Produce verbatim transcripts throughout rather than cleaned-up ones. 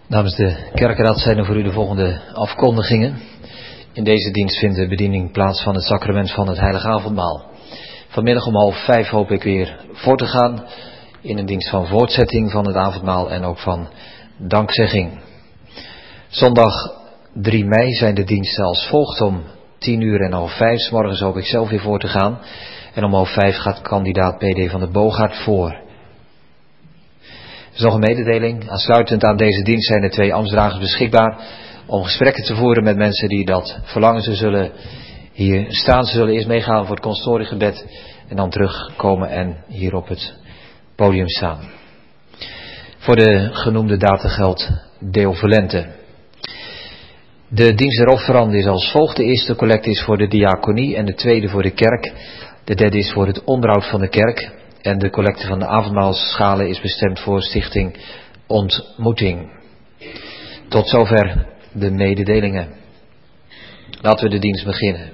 Namens de kerkraad zijn er voor u de volgende afkondigingen. In deze dienst vindt de bediening plaats van het sacrament van het Heilige Avondmaal. Vanmiddag om half vijf hoop ik weer voor te gaan in een dienst van voortzetting van het avondmaal en ook van dankzegging. Zondag drie mei zijn de diensten als volgt. Om tien uur en half vijf 's morgens hoop ik zelf weer voor te gaan. En om half vijf gaat kandidaat P D van der Boogaard voor. Er is nog een mededeling. Aansluitend aan deze dienst zijn er twee ambtsdragers beschikbaar om gesprekken te voeren met mensen die dat verlangen. Ze zullen hier staan. Ze zullen eerst meegaan voor het consistoriegebed en dan terugkomen en hier op het podium staan. Voor de genoemde data geldt Deo volente. De dienst der offeranden is als volgt. De eerste collecte is voor de diaconie en de tweede voor de kerk. De derde is voor het onderhoud van de kerk. En de collecte van de avondmaalsschalen is bestemd voor Stichting Ontmoeting. Tot zover de mededelingen. Laten we de dienst beginnen.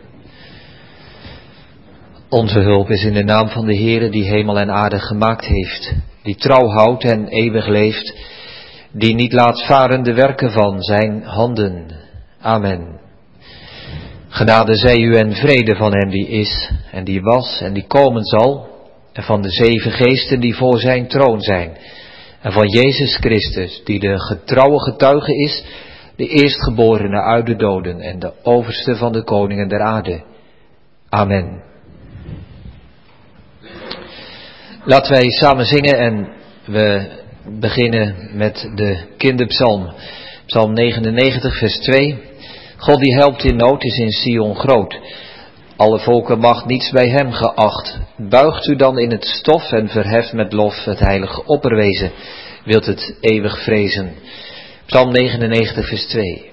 Onze hulp is in de naam van de Heere die hemel en aarde gemaakt heeft. Die trouw houdt en eeuwig leeft. Die niet laat varen de werken van zijn handen. Amen. Genade zij u en vrede van hem die is en die was en die komen zal. En van de zeven geesten die voor zijn troon zijn. En van Jezus Christus die de getrouwe getuige is. De eerstgeborene uit de doden en de overste van de koningen der aarde. Amen. Laten wij samen zingen en we beginnen met de kinderpsalm. Psalm negenennegentig vers twee. God die helpt in nood is in Sion groot. Alle volken macht niets bij hem geacht. Buigt u dan in het stof en verheft met lof het heilige opperwezen. Wilt het eeuwig vrezen. Psalm negenennegentig vers twee.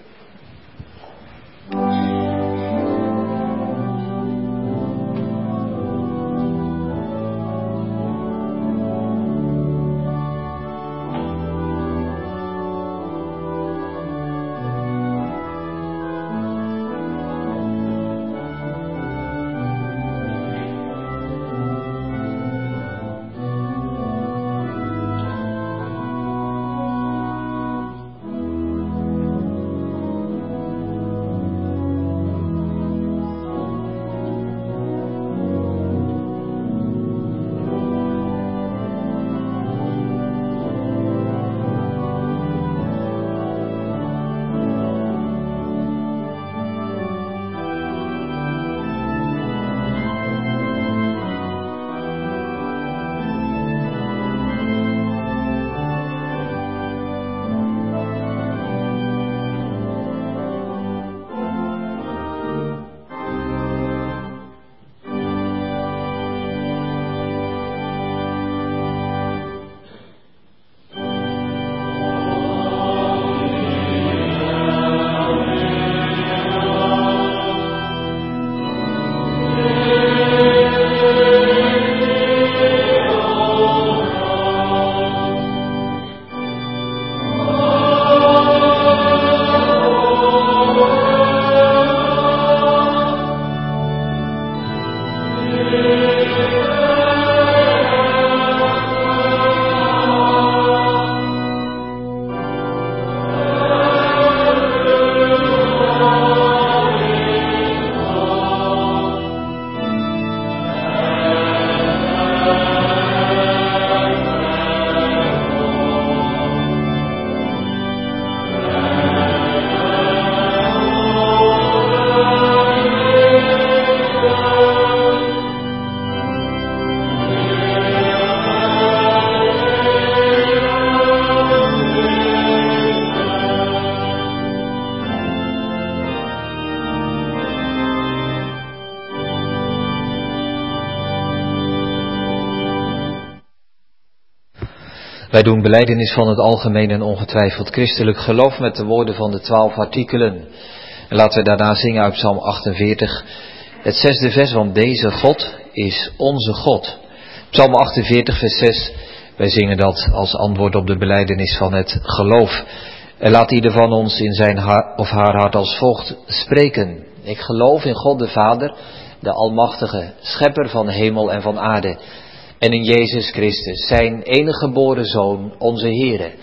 Wij doen belijdenis van het algemeen en ongetwijfeld christelijk geloof met de woorden van de twaalf artikelen. En laten we daarna zingen uit Psalm achtenveertig, het zesde vers, want deze God is onze God. Psalm achtenveertig vers zes, wij zingen dat als antwoord op de belijdenis van het geloof. En laat ieder van ons in zijn haar, of haar hart als volgt spreken. Ik geloof in God de Vader, de Almachtige, schepper van hemel en van aarde. En in Jezus Christus, zijn enige geboren Zoon, onze Heere,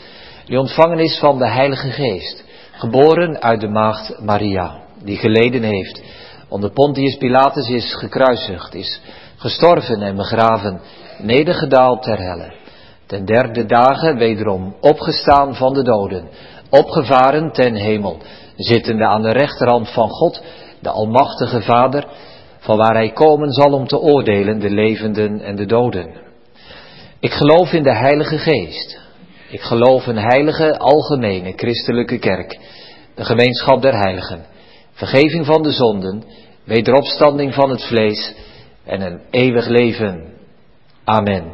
die ontvangen is van de Heilige Geest, geboren uit de maagd Maria, die geleden heeft, onder Pontius Pilatus is gekruisigd, is gestorven en begraven, nedergedaald ter helle, ten derde dagen wederom opgestaan van de doden, opgevaren ten hemel, zittende aan de rechterhand van God, de Almachtige Vader, van waar hij komen zal om te oordelen de levenden en de doden. Ik geloof in de Heilige Geest. Ik geloof een heilige, algemene, christelijke kerk, de gemeenschap der heiligen, vergeving van de zonden, wederopstanding van het vlees en een eeuwig leven. Amen.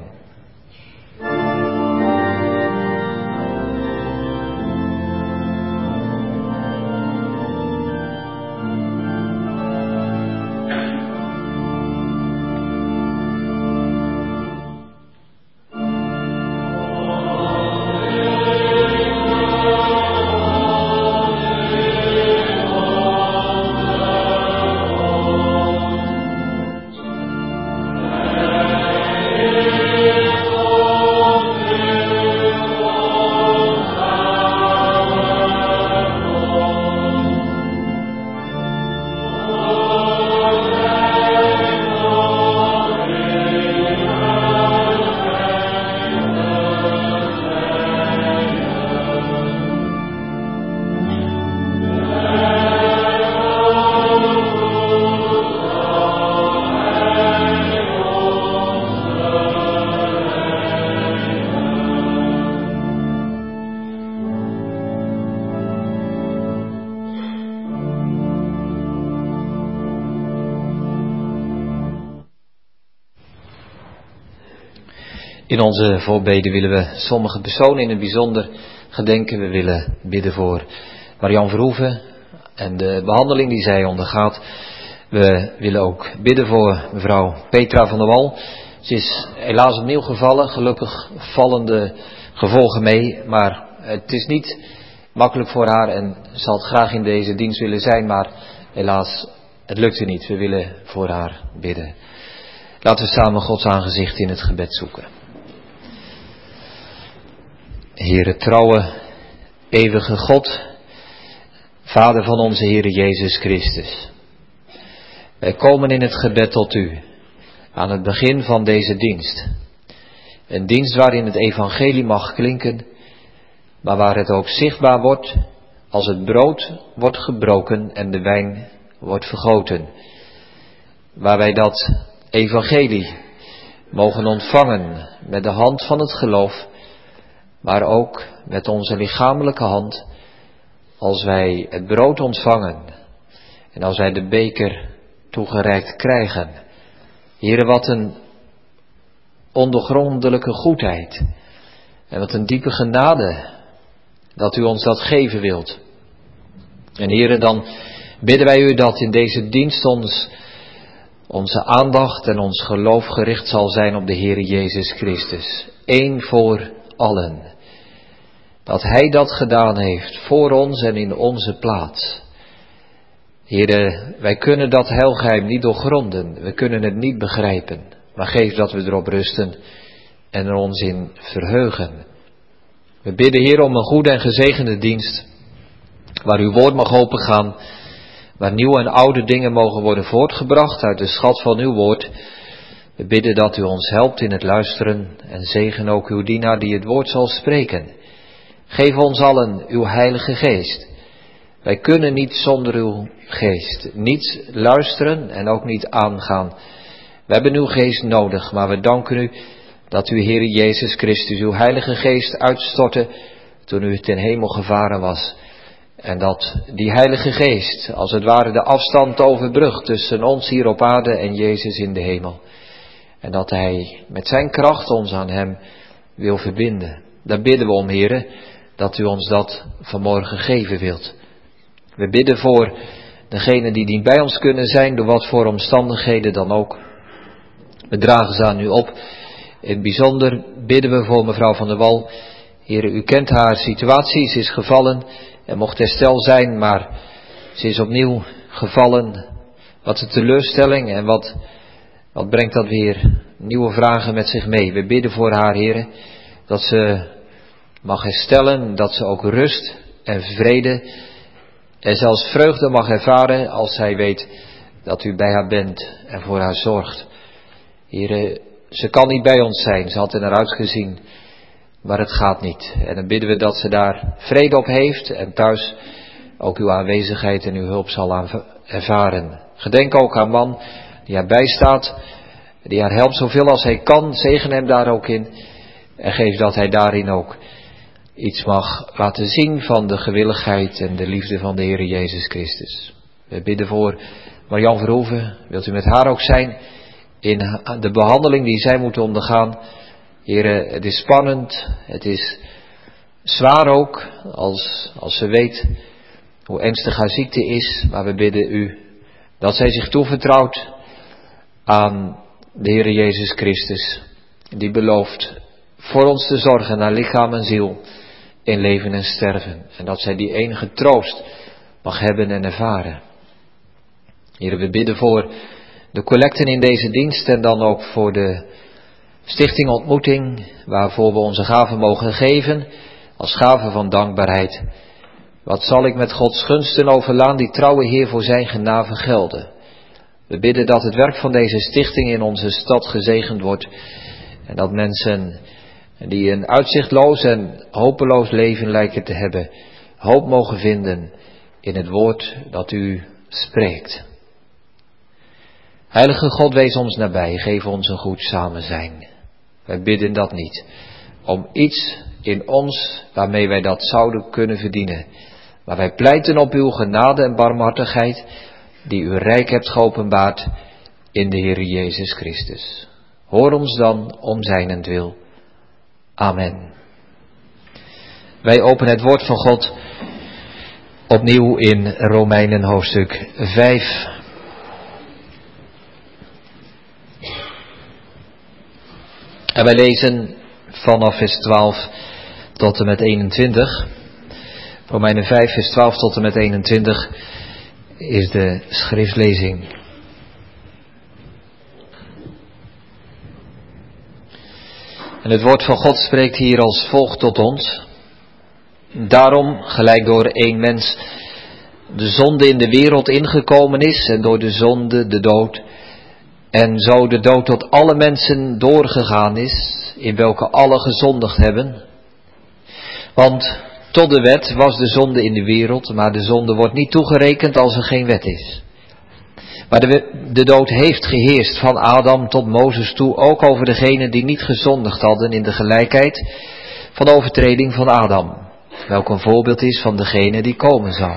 In onze voorbeden willen we sommige personen in het bijzonder gedenken. We willen bidden voor Marian Verhoeven en de behandeling die zij ondergaat. We willen ook bidden voor mevrouw Petra van der Wal. Ze is helaas opnieuw gevallen, gelukkig vallen de gevolgen mee, maar het is niet makkelijk voor haar en ze had graag in deze dienst willen zijn, maar helaas, het lukte niet. We willen voor haar bidden. Laten we samen Gods aangezicht in het gebed zoeken. Heere trouwe, eeuwige God, Vader van onze Heere Jezus Christus. Wij komen in het gebed tot U, aan het begin van deze dienst. Een dienst waarin het evangelie mag klinken, maar waar het ook zichtbaar wordt als het brood wordt gebroken en de wijn wordt vergoten. Waar wij dat evangelie mogen ontvangen met de hand van het geloof, maar ook met onze lichamelijke hand, als wij het brood ontvangen en als wij de beker toegereikt krijgen. Heere, wat een ondoorgrondelijke goedheid en wat een diepe genade dat U ons dat geven wilt. En Heere, dan bidden wij U dat in deze dienst ons, onze aandacht en ons geloof gericht zal zijn op de Heere Jezus Christus. Eén voor allen. Dat Hij dat gedaan heeft voor ons en in onze plaats. Heere, wij kunnen dat heilgeheim niet doorgronden, we kunnen het niet begrijpen, maar geef dat we erop rusten en er ons in verheugen. We bidden, Heer, om een goede en gezegende dienst, waar uw woord mag opengaan, waar nieuwe en oude dingen mogen worden voortgebracht uit de schat van uw woord. We bidden dat u ons helpt in het luisteren en zegen ook uw dienaar die het woord zal spreken. Geef ons allen uw heilige geest. Wij kunnen niet zonder uw geest, niet luisteren en ook niet aangaan. We hebben uw geest nodig, maar we danken u dat u, Heere Jezus Christus, uw heilige geest uitstortte toen u ten hemel gevaren was. En dat die heilige geest, als het ware, de afstand overbrugt tussen ons hier op aarde en Jezus in de hemel. En dat hij met zijn kracht ons aan hem wil verbinden. Daar bidden we om, Heere, dat u ons dat vanmorgen geven wilt. We bidden voor degenen die niet bij ons kunnen zijn, door wat voor omstandigheden dan ook. We dragen ze aan u op. In het bijzonder bidden we voor mevrouw van der Wal. Heere, u kent haar situatie, ze is gevallen en mocht herstel zijn, maar ze is opnieuw gevallen. Wat een teleurstelling en wat, wat brengt dat weer nieuwe vragen met zich mee. We bidden voor haar, Heere, dat ze mag herstellen, dat ze ook rust en vrede en zelfs vreugde mag ervaren als zij weet dat u bij haar bent en voor haar zorgt. Heere, ze kan niet bij ons zijn, ze had er naar uitgezien, maar het gaat niet. En dan bidden we dat ze daar vrede op heeft en thuis ook uw aanwezigheid en uw hulp zal ervaren. Gedenk ook haar man die haar bijstaat, die haar helpt zoveel als hij kan. Zegen hem daar ook in en geef dat hij daarin ook iets mag laten zien van de gewilligheid en de liefde van de Heer Jezus Christus. We bidden voor Marian Verhoeven, wilt u met haar ook zijn in de behandeling die zij moet ondergaan. Heere, het is spannend, het is zwaar ook, als, als ze weet hoe ernstig haar ziekte is, maar we bidden u dat zij zich toevertrouwt aan de Heer Jezus Christus, die belooft voor ons te zorgen naar lichaam en ziel, in leven en sterven. En dat zij die enige troost mag hebben en ervaren. Heer, we bidden voor de collecten in deze dienst en dan ook voor de stichting Ontmoeting, waarvoor we onze gaven mogen geven, als gaven van dankbaarheid. Wat zal ik met Gods gunsten overlaan, die trouwe Heer voor zijn genade gelden. We bidden dat het werk van deze stichting in onze stad gezegend wordt en dat mensen die een uitzichtloos en hopeloos leven lijken te hebben, hoop mogen vinden in het woord dat u spreekt. Heilige God, wees ons nabij, geef ons een goed samen zijn. Wij bidden dat niet om iets in ons waarmee wij dat zouden kunnen verdienen, maar wij pleiten op uw genade en barmhartigheid die u rijk hebt geopenbaard in de Heer Jezus Christus. Hoor ons dan om zijnentwil. Amen. Wij openen het woord van God opnieuw in Romeinen hoofdstuk vijf. En wij lezen vanaf vers twaalf tot en met eenentwintig. Romeinen vijf vers twaalf tot en met eenentwintig is de schriftlezing. En het woord van God spreekt hier als volgt tot ons. Daarom, gelijk door één mens de zonde in de wereld ingekomen is en door de zonde de dood, en zo de dood tot alle mensen doorgegaan is, in welke alle gezondigd hebben. Want tot de wet was de zonde in de wereld, maar de zonde wordt niet toegerekend als er geen wet is. Maar de, de dood heeft geheerst van Adam tot Mozes toe, ook over degenen die niet gezondigd hadden in de gelijkheid van overtreding van Adam, welk een voorbeeld is van degene die komen zal.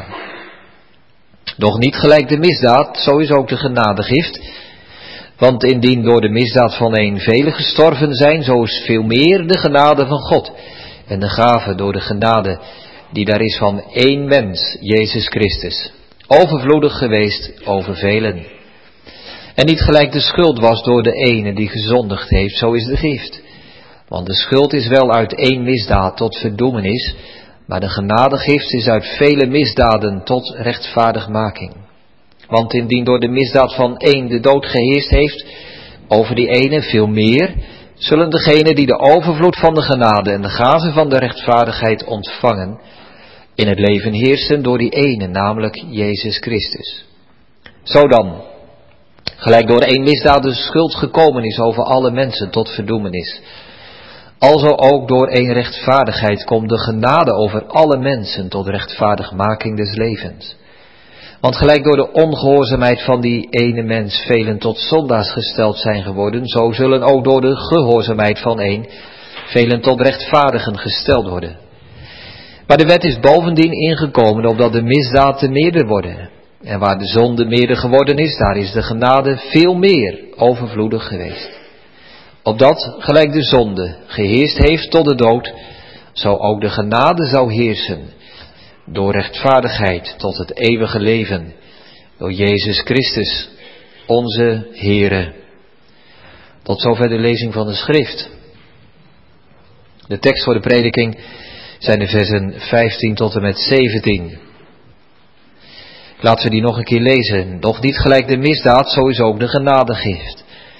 Doch niet gelijk de misdaad, zo is ook de genadegift. Want indien door de misdaad van een velen gestorven zijn, zo is veel meer de genade van God. En de gave door de genade die daar is van één mens, Jezus Christus, overvloedig geweest over velen. En niet gelijk de schuld was door de ene die gezondigd heeft, zo is de gift. Want de schuld is wel uit één misdaad tot verdoemenis, maar de genadegift is uit vele misdaden tot rechtvaardigmaking. Want indien door de misdaad van één de dood geheerst heeft, over die ene veel meer, zullen degenen die de overvloed van de genade en de gave van de rechtvaardigheid ontvangen, in het leven heersen door die ene, namelijk Jezus Christus. Zo dan, gelijk door één misdaad de schuld gekomen is over alle mensen tot verdoemenis, alzo ook door één rechtvaardigheid komt de genade over alle mensen tot rechtvaardigmaking des levens. Want gelijk door de ongehoorzaamheid van die ene mens velen tot zondaars gesteld zijn geworden, zo zullen ook door de gehoorzaamheid van één velen tot rechtvaardigen gesteld worden. Maar de wet is bovendien ingekomen opdat de misdaden meerder worden. En waar de zonde meerder geworden is, daar is de genade veel meer overvloedig geweest. Opdat, gelijk de zonde geheerst heeft tot de dood, zo ook de genade zou heersen door rechtvaardigheid tot het eeuwige leven, door Jezus Christus, onze Heere. Tot zover de lezing van de schrift. De tekst voor de prediking zijn de versen vijftien tot en met zeventien. Laten we die nog een keer lezen. Doch niet gelijk de misdaad, zo is ook de genadegift.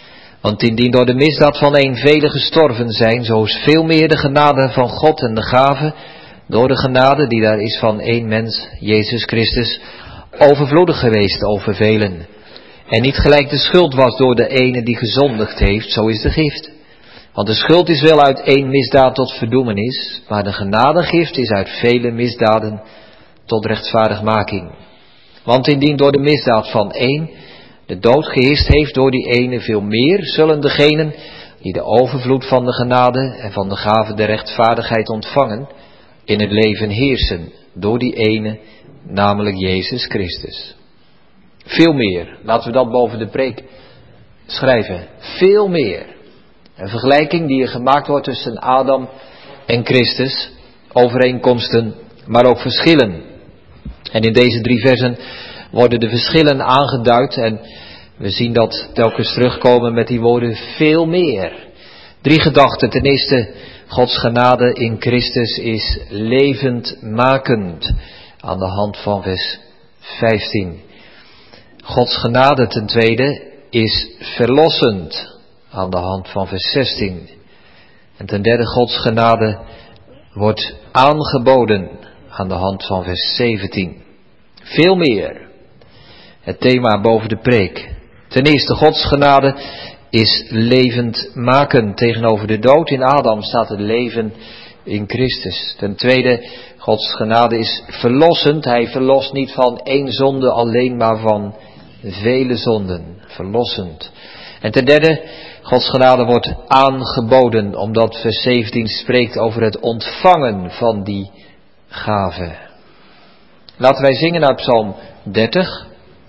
Want indien door de misdaad van een velen gestorven zijn, zo is veel meer de genade van God en de gave, door de genade die daar is van één mens, Jezus Christus, overvloedig geweest over velen. En niet gelijk de schuld was door de ene die gezondigd heeft, zo is de gift. Want de schuld is wel uit één misdaad tot verdoemenis, maar de genadegift is uit vele misdaden tot rechtvaardigmaking. Want indien door de misdaad van één de dood geheerst heeft door die ene, veel meer zullen degenen die de overvloed van de genade en van de gave der rechtvaardigheid ontvangen, in het leven heersen door die ene, namelijk Jezus Christus. Veel meer, laten we dat boven de preek schrijven, veel meer. Een vergelijking die er gemaakt wordt tussen Adam en Christus, overeenkomsten, maar ook verschillen. En in deze drie versen worden de verschillen aangeduid en we zien dat telkens terugkomen met die woorden veel meer. Drie gedachten. Ten eerste, Gods genade in Christus is levendmakend, aan de hand van vers vijftien. Gods genade ten tweede is verlossend, aan de hand van vers zestien. En ten derde, Gods genade wordt aangeboden, aan de hand van vers zeventien. Veel meer. Het thema boven de preek. Ten eerste, Gods genade is levendmakend. Tegenover de dood in Adam staat het leven in Christus. Ten tweede, Gods genade is verlossend. Hij verlost niet van één zonde alleen, maar van vele zonden. Verlossend. En ten derde, Gods genade wordt aangeboden, omdat vers zeventien spreekt over het ontvangen van die gave. Laten wij zingen uit Psalm dertig.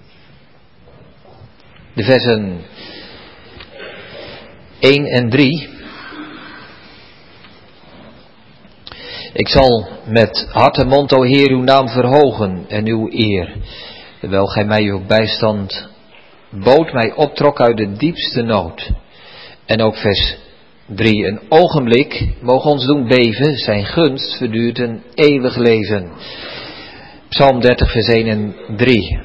De versen één en drie. Ik zal met hart en mond, o Heer, uw naam verhogen en uw eer, terwijl gij mij uw bijstand bood, mij optrok uit de diepste nood. En ook vers drie. Een ogenblik mogen ons doen beven, zijn gunst verduurt een eeuwig leven. Psalm dertig, vers één en drie.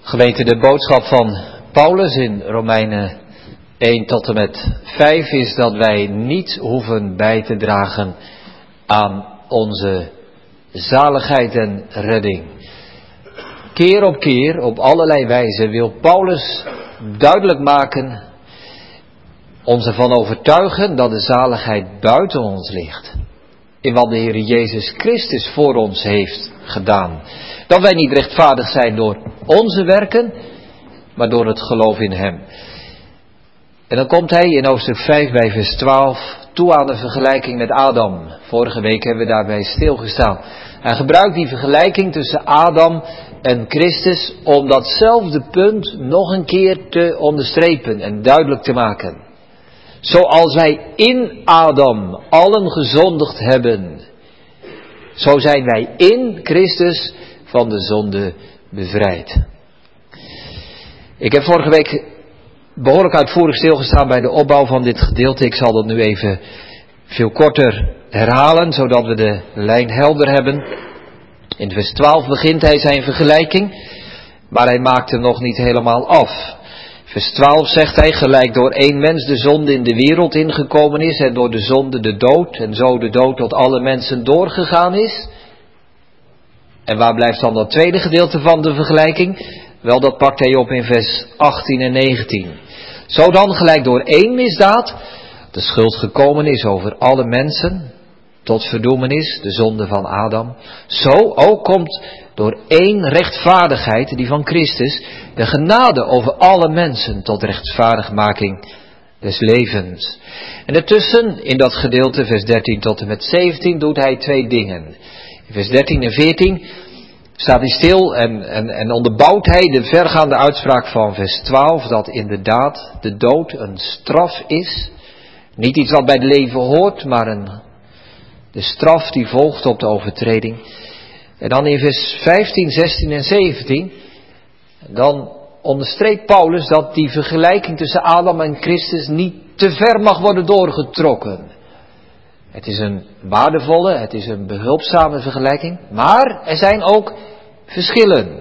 Gemeente, de boodschap van Paulus in Romeinen één tot en met vijf is dat wij niet hoeven bij te dragen aan onze zaligheid en redding. Keer op keer, op allerlei wijzen, wil Paulus duidelijk maken, ons ervan overtuigen dat de zaligheid buiten ons ligt. In wat de Heer Jezus Christus voor ons heeft gedaan. Dat wij niet rechtvaardig zijn door onze werken, maar door het geloof in Hem. En dan komt hij in hoofdstuk vijf bij vers twaalf toe aan de vergelijking met Adam. Vorige week hebben we daarbij stilgestaan. Hij gebruikt die vergelijking tussen Adam en Christus om datzelfde punt nog een keer te onderstrepen en duidelijk te maken. Zoals wij in Adam allen gezondigd hebben, zo zijn wij in Christus van de zonde bevrijd. Ik heb vorige week behoorlijk uitvoerig stilgestaan bij de opbouw van dit gedeelte. Ik zal dat nu even veel korter herhalen, zodat we de lijn helder hebben. In vers twaalf begint hij zijn vergelijking, maar hij maakt hem nog niet helemaal af. Vers twaalf zegt hij, gelijk door één mens de zonde in de wereld ingekomen is en door de zonde de dood en zo de dood tot alle mensen doorgegaan is. En waar blijft dan dat tweede gedeelte van de vergelijking? Wel, dat pakt hij op in vers achttien en negentien. Zo dan gelijk door één misdaad de schuld gekomen is over alle mensen tot verdoemenis, de zonde van Adam. Zo ook komt door één rechtvaardigheid, die van Christus, de genade over alle mensen tot rechtvaardigmaking des levens. En ertussen, in dat gedeelte, vers dertien tot en met zeventien, doet hij twee dingen. In vers dertien en veertien staat hij stil en, en, en onderbouwt hij de vergaande uitspraak van vers twaalf, dat inderdaad de dood een straf is. Niet iets wat bij het leven hoort, maar een, de straf die volgt op de overtreding. En dan in vers vijftien, zestien en zeventien, dan onderstreept Paulus dat die vergelijking tussen Adam en Christus niet te ver mag worden doorgetrokken. Het is een waardevolle, het is een behulpzame vergelijking, maar er zijn ook verschillen.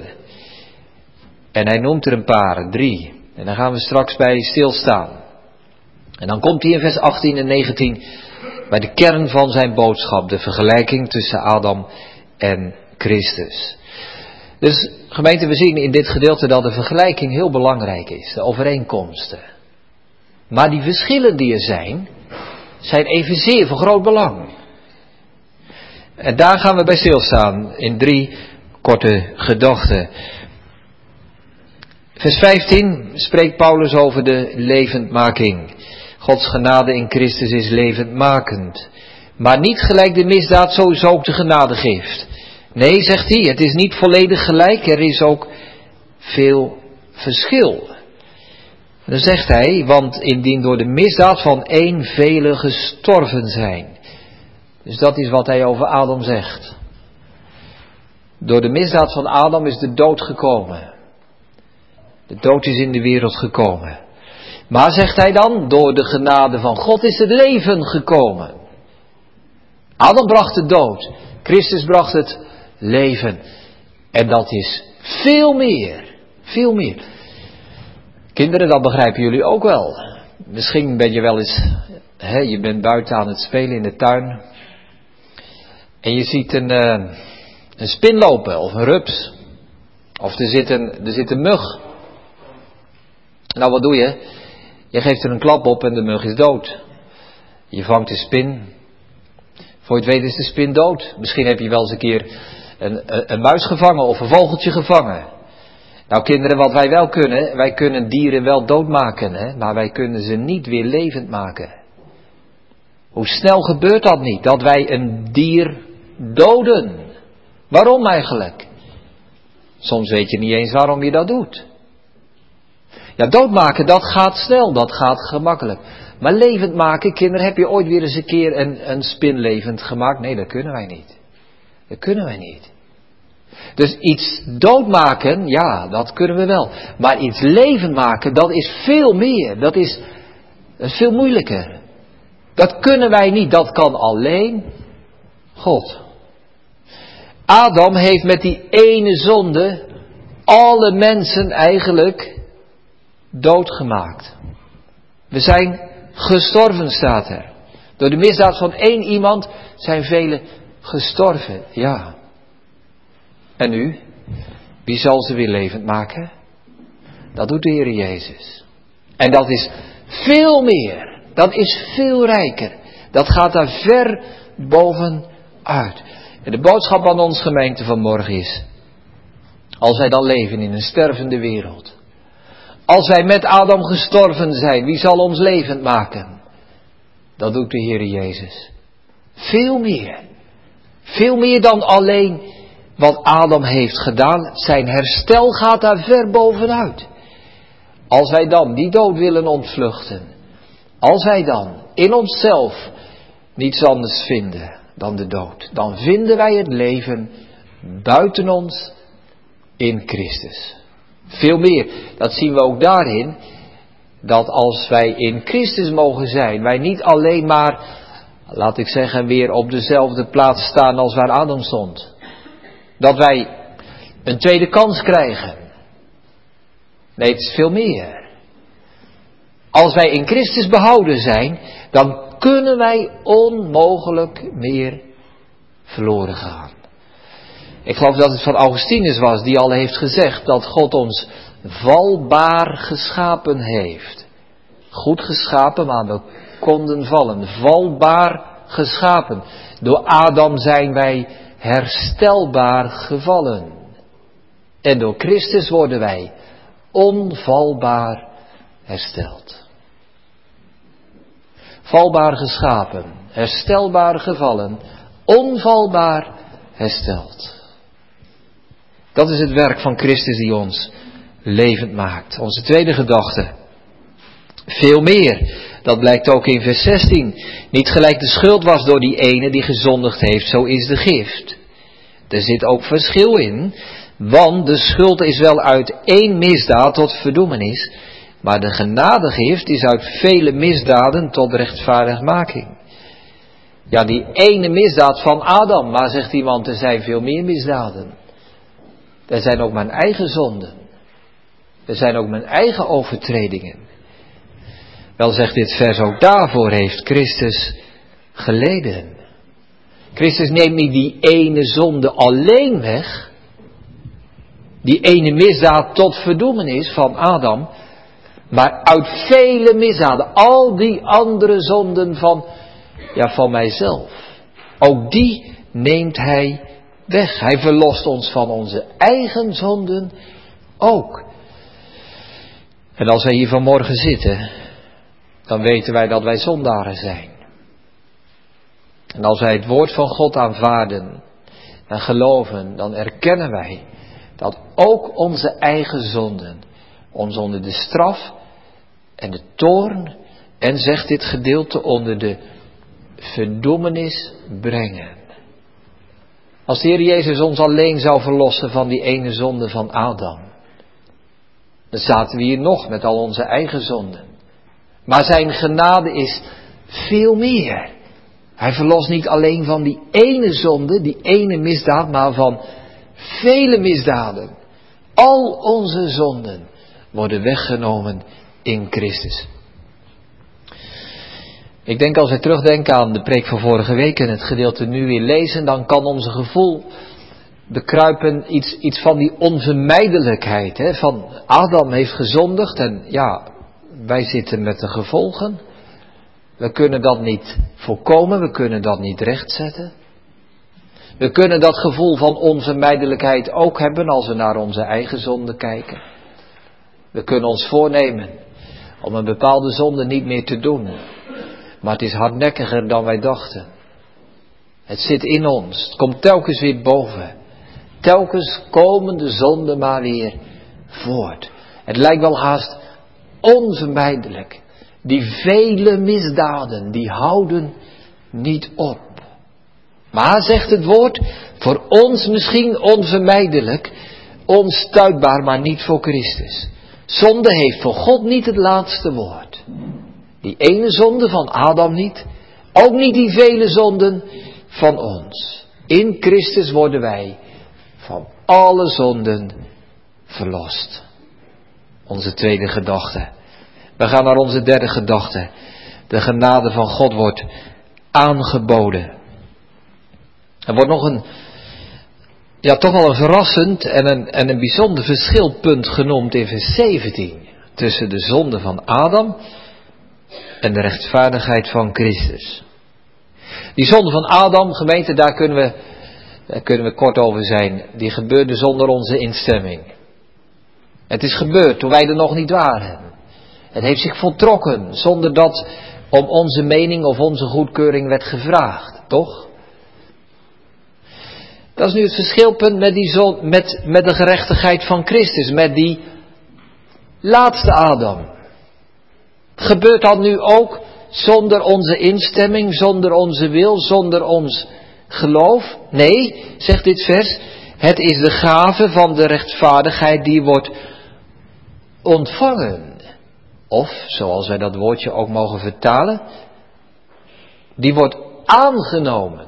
En hij noemt er een paar, drie. En daar gaan we straks bij stilstaan. En dan komt hij in vers achttien en negentien bij de kern van zijn boodschap, de vergelijking tussen Adam en Christus. Dus gemeente, we zien in dit gedeelte dat de vergelijking heel belangrijk is, de overeenkomsten. Maar die verschillen die er zijn, zijn evenzeer van groot belang. En daar gaan we bij stilstaan in drie korte gedachten. Vers vijftien spreekt Paulus over de levendmaking. Gods genade in Christus is levendmakend. Maar niet gelijk de misdaad sowieso ook de genade geeft. Nee, zegt hij, het is niet volledig gelijk, er is ook veel verschil. En dan zegt hij, want indien door de misdaad van één velen gestorven zijn. Dus dat is wat hij over Adam zegt. Door de misdaad van Adam is de dood gekomen. De dood is in de wereld gekomen. Maar zegt hij dan, door de genade van God is het leven gekomen. Adam bracht de dood, Christus bracht het leven. En dat is veel meer, veel meer. Kinderen, dat begrijpen jullie ook wel. Misschien ben je wel eens, hè, je bent buiten aan het spelen in de tuin. En je ziet een, uh, een spin lopen of een rups. Of er zit een, er zit een mug. Nou, wat doe je? Je geeft er een klap op en de mug is dood. Je vangt de spin. Voor je het weet is de spin dood. Misschien heb je wel eens een keer een, een, een muis gevangen of een vogeltje gevangen. Nou kinderen, wat wij wel kunnen, wij kunnen dieren wel doodmaken, hè, maar wij kunnen ze niet weer levend maken. Hoe snel gebeurt dat niet, dat wij een dier doden? Waarom eigenlijk? Soms weet je niet eens waarom je dat doet. Ja, doodmaken, dat gaat snel, dat gaat gemakkelijk. Maar levend maken, kinderen, heb je ooit weer eens een keer een, een spin levend gemaakt? Nee, dat kunnen wij niet. Dat kunnen wij niet. Dus iets doodmaken, ja, dat kunnen we wel. Maar iets levend maken, dat is veel meer. Dat is, dat is veel moeilijker. Dat kunnen wij niet, dat kan alleen God. Adam heeft met die ene zonde alle mensen eigenlijk doodgemaakt. We zijn gestorven, staat er. Door de misdaad van één iemand zijn velen gestorven, ja. En nu? Wie zal ze weer levend maken? Dat doet de Heer Jezus. En dat is veel meer. Dat is veel rijker. Dat gaat daar ver bovenuit. En de boodschap aan ons gemeente vanmorgen is: als wij dan leven in een stervende wereld, als wij met Adam gestorven zijn, wie zal ons levend maken? Dat doet de Heer Jezus. Veel meer. Veel meer dan alleen wat Adam heeft gedaan. Zijn herstel gaat daar ver bovenuit. Als wij dan die dood willen ontvluchten, als wij dan in onszelf niets anders vinden dan de dood, dan vinden wij het leven buiten ons in Christus. Veel meer, dat zien we ook daarin, dat als wij in Christus mogen zijn, wij niet alleen maar, laat ik zeggen, weer op dezelfde plaats staan als waar Adam stond. Dat wij een tweede kans krijgen. Nee, het is veel meer. Als wij in Christus behouden zijn, dan kunnen wij onmogelijk meer verloren gaan. Ik geloof dat het van Augustinus was, die al heeft gezegd dat God ons valbaar geschapen heeft. Goed geschapen, maar we konden vallen. Valbaar geschapen. Door Adam zijn wij herstelbaar gevallen. En door Christus worden wij onvalbaar hersteld. Valbaar geschapen, herstelbaar gevallen, onvalbaar hersteld. Dat is het werk van Christus die ons levend maakt. Onze tweede gedachte. Veel meer. Dat blijkt ook in vers zestien. Niet gelijk de schuld was door die ene die gezondigd heeft, zo is de gift. Er zit ook verschil in. Want de schuld is wel uit één misdaad tot verdoemenis, maar de genadegift is uit vele misdaden tot rechtvaardigmaking. Ja, die ene misdaad van Adam, maar zegt iemand, er zijn veel meer misdaden. Er zijn ook mijn eigen zonden. Er zijn ook mijn eigen overtredingen. Wel zegt dit vers, ook daarvoor heeft Christus geleden. Christus neemt niet die ene zonde alleen weg, die ene misdaad tot verdoemenis van Adam, maar uit vele misdaden, al die andere zonden van, ja, van mijzelf, ook die neemt hij weg. Hij verlost ons van onze eigen zonden ook. En als wij hier vanmorgen zitten, dan weten wij dat wij zondaren zijn. En als wij het woord van God aanvaarden en geloven, dan erkennen wij dat ook onze eigen zonden ons onder de straf en de toorn en, zegt dit gedeelte, onder de verdoemenis brengen. Als de Heer Jezus ons alleen zou verlossen van die ene zonde van Adam, dan zaten we hier nog met al onze eigen zonden. Maar zijn genade is veel meer. Hij verlost niet alleen van die ene zonde, die ene misdaad, maar van vele misdaden. Al onze zonden worden weggenomen in Christus. Ik denk, als we terugdenken aan de preek van vorige week en het gedeelte nu weer lezen, dan kan onze gevoel bekruipen iets, iets van die onvermijdelijkheid. Hè? Van Adam heeft gezondigd en ja, wij zitten met de gevolgen. We kunnen dat niet voorkomen, we kunnen dat niet rechtzetten. We kunnen dat gevoel van onvermijdelijkheid ook hebben als we naar onze eigen zonde kijken. We kunnen ons voornemen om een bepaalde zonde niet meer te doen. Maar het is hardnekkiger dan wij dachten. Het zit in ons, het komt telkens weer boven. Telkens komen de zonden maar weer voort. Het lijkt wel haast onvermijdelijk. Die vele misdaden, die houden niet op. Maar, zegt het woord, voor ons misschien onvermijdelijk, onstuitbaar, maar niet voor Christus. Zonde heeft voor God niet het laatste woord. Die ene zonde van Adam niet, ook niet die vele zonden van ons. In Christus worden wij van alle zonden verlost. Onze tweede gedachte. We gaan naar onze derde gedachte. De genade van God wordt aangeboden. Er wordt nog een, ja toch wel een verrassend en een, en een bijzonder verschilpunt genoemd in vers zeventien. Tussen de zonde van Adam en de rechtvaardigheid van Christus. Die zonde van Adam, gemeente, daar kunnen we, daar kunnen we kort over zijn. Die gebeurde zonder onze instemming. Het is gebeurd toen wij er nog niet waren. Het heeft zich voltrokken zonder dat om onze mening of onze goedkeuring werd gevraagd, toch? Dat is nu het verschilpunt met, die zon, met, met de gerechtigheid van Christus, met die laatste Adam. Gebeurt dat nu ook zonder onze instemming, zonder onze wil, zonder ons geloof? Nee, zegt dit vers, het is de gave van de rechtvaardigheid die wordt ontvangen. Of, zoals wij dat woordje ook mogen vertalen, die wordt aangenomen.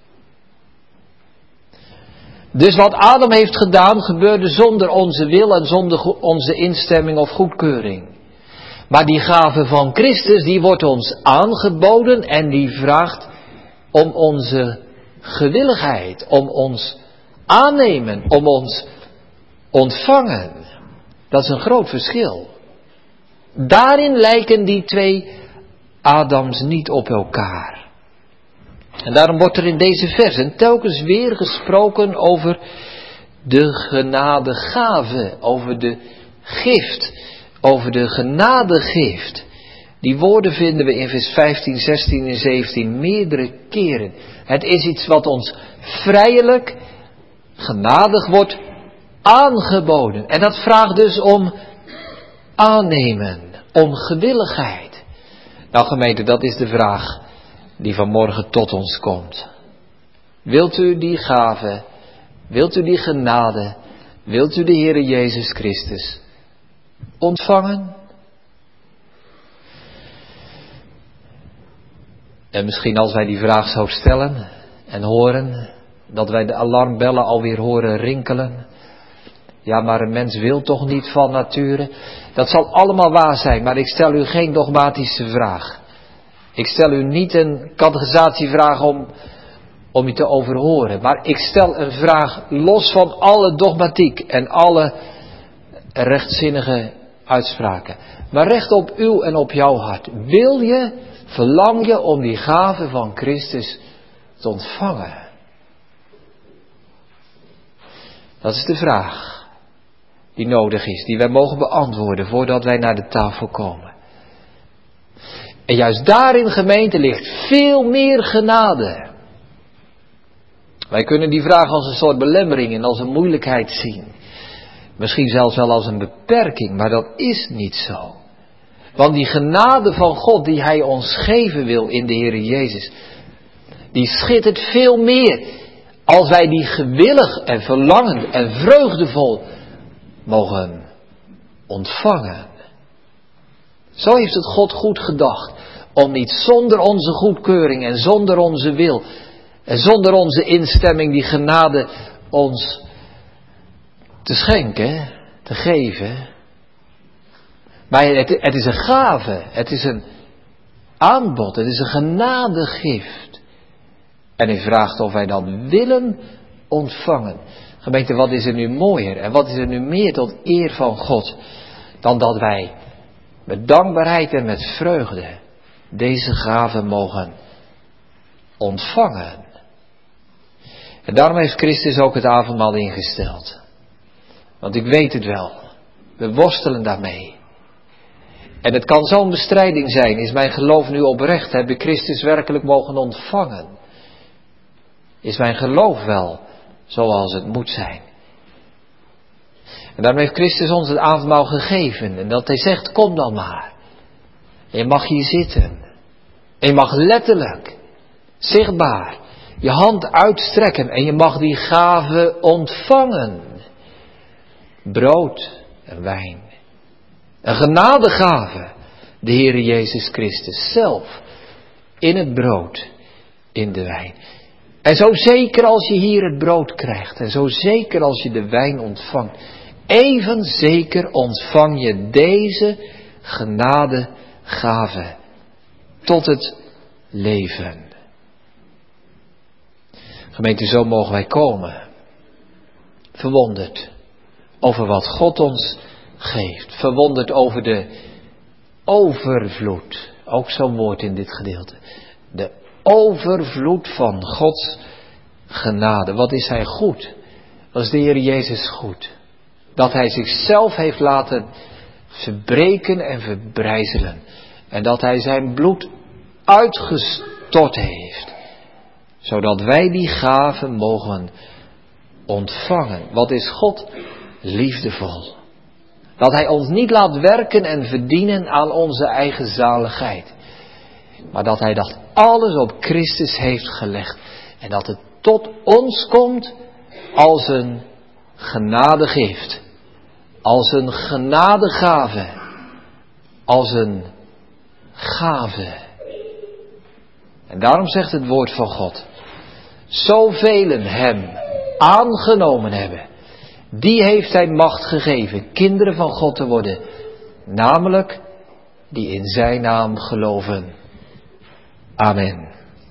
Dus wat Adam heeft gedaan, gebeurde zonder onze wil en zonder onze instemming of goedkeuring. Maar die gave van Christus, die wordt ons aangeboden en die vraagt om onze gewilligheid, om ons aannemen, om ons ontvangen. Dat is een groot verschil. Daarin lijken die twee Adams niet op elkaar. En daarom wordt er in deze versen telkens weer gesproken over de genadegave, over de gift, over de genadegift. Die woorden vinden we in vers vijftien, zestien en zeventien meerdere keren. Het is iets wat ons vrijelijk, genadig wordt aangeboden. En dat vraagt dus om aannemen, om gewilligheid. Nou gemeente, dat is de vraag die vanmorgen tot ons komt. Wilt u die gave, wilt u die genade, wilt u de Heere Jezus Christus ontvangen? En misschien als wij die vraag zo stellen en horen, dat wij de alarmbellen alweer horen rinkelen. Ja, maar een mens wil toch niet van nature? Dat zal allemaal waar zijn, maar ik stel u geen dogmatische vraag. Ik stel u niet een catechisatievraag om, om u te overhoren. Maar ik stel een vraag los van alle dogmatiek en alle rechtzinnige uitspraken. Maar recht op uw en op jouw hart. Wil je, verlang je om die gave van Christus te ontvangen? Dat is de vraag die nodig is, die wij mogen beantwoorden voordat wij naar de tafel komen. En juist daarin, gemeente, ligt veel meer genade. Wij kunnen die vraag als een soort belemmering en als een moeilijkheid zien. Misschien zelfs wel als een beperking, maar dat is niet zo. Want die genade van God die Hij ons geven wil in de Heer Jezus, die schittert veel meer als wij die gewillig en verlangend en vreugdevol mogen ontvangen. Zo heeft het God goed gedacht, om niet zonder onze goedkeuring en zonder onze wil en zonder onze instemming die genade ons te schenken, te geven. Maar het, het is een gave, het is een aanbod, het is een genadegift. En hij vraagt of wij dat willen ontvangen. Gemeente, wat is er nu mooier en wat is er nu meer tot eer van God dan dat wij met dankbaarheid en met vreugde deze gave mogen ontvangen. En daarom heeft Christus ook het avondmaal ingesteld. Want ik weet het wel, we worstelen daarmee. En het kan zo'n bestrijding zijn, is mijn geloof nu oprecht? Heb ik Christus werkelijk mogen ontvangen? Is mijn geloof wel zoals het moet zijn? En daarom heeft Christus ons het avondmaal gegeven. En dat hij zegt, kom dan maar. En je mag hier zitten. En je mag letterlijk, zichtbaar, je hand uitstrekken. En je mag die gave ontvangen. Brood en wijn. Een genadegave. De Heere Jezus Christus zelf. In het brood, in de wijn. En zo zeker als je hier het brood krijgt. En zo zeker als je de wijn ontvangt. even zeker ontvang je deze genadegave tot het leven. Gemeente, zo mogen wij komen. Verwonderd over wat God ons geeft. Verwonderd over de overvloed. Ook zo'n woord in dit gedeelte. De overvloed van Gods genade. Wat is Hij goed? Wat is de Heer Jezus goed? Dat Hij zichzelf heeft laten verbreken en verbrijzelen. En dat Hij zijn bloed uitgestort heeft. Zodat wij die gave mogen ontvangen. Wat is God liefdevol. Dat Hij ons niet laat werken en verdienen aan onze eigen zaligheid. Maar dat Hij dat alles op Christus heeft gelegd. En dat het tot ons komt als een genadegift. Als een genadegave. Als een gave. En daarom zegt het woord van God. Zoveel Hem aangenomen hebben. Die heeft Hij macht gegeven kinderen van God te worden. Namelijk die in zijn naam geloven. Amen.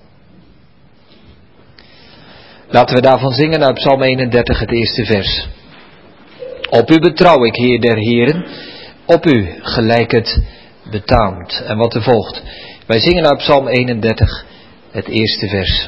Laten we daarvan zingen uit Psalm eenendertig, het eerste vers. Op u betrouw ik, Heer der Heren. Op u gelijk het betaamt. En wat er volgt. Wij zingen uit Psalm eenendertig, het eerste vers.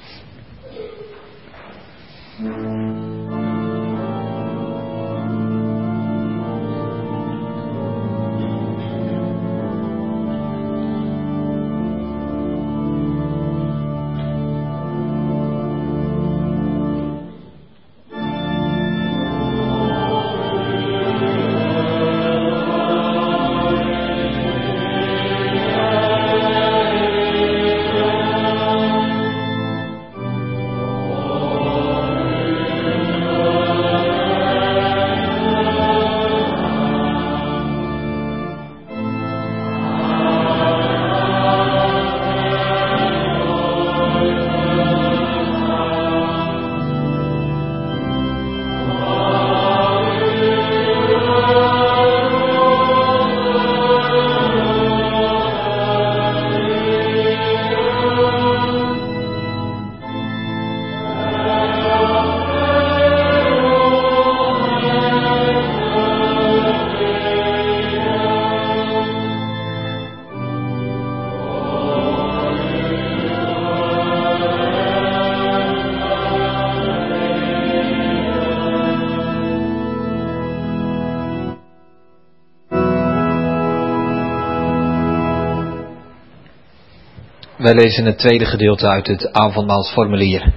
Wij lezen het tweede gedeelte uit het avondmaalsformulier.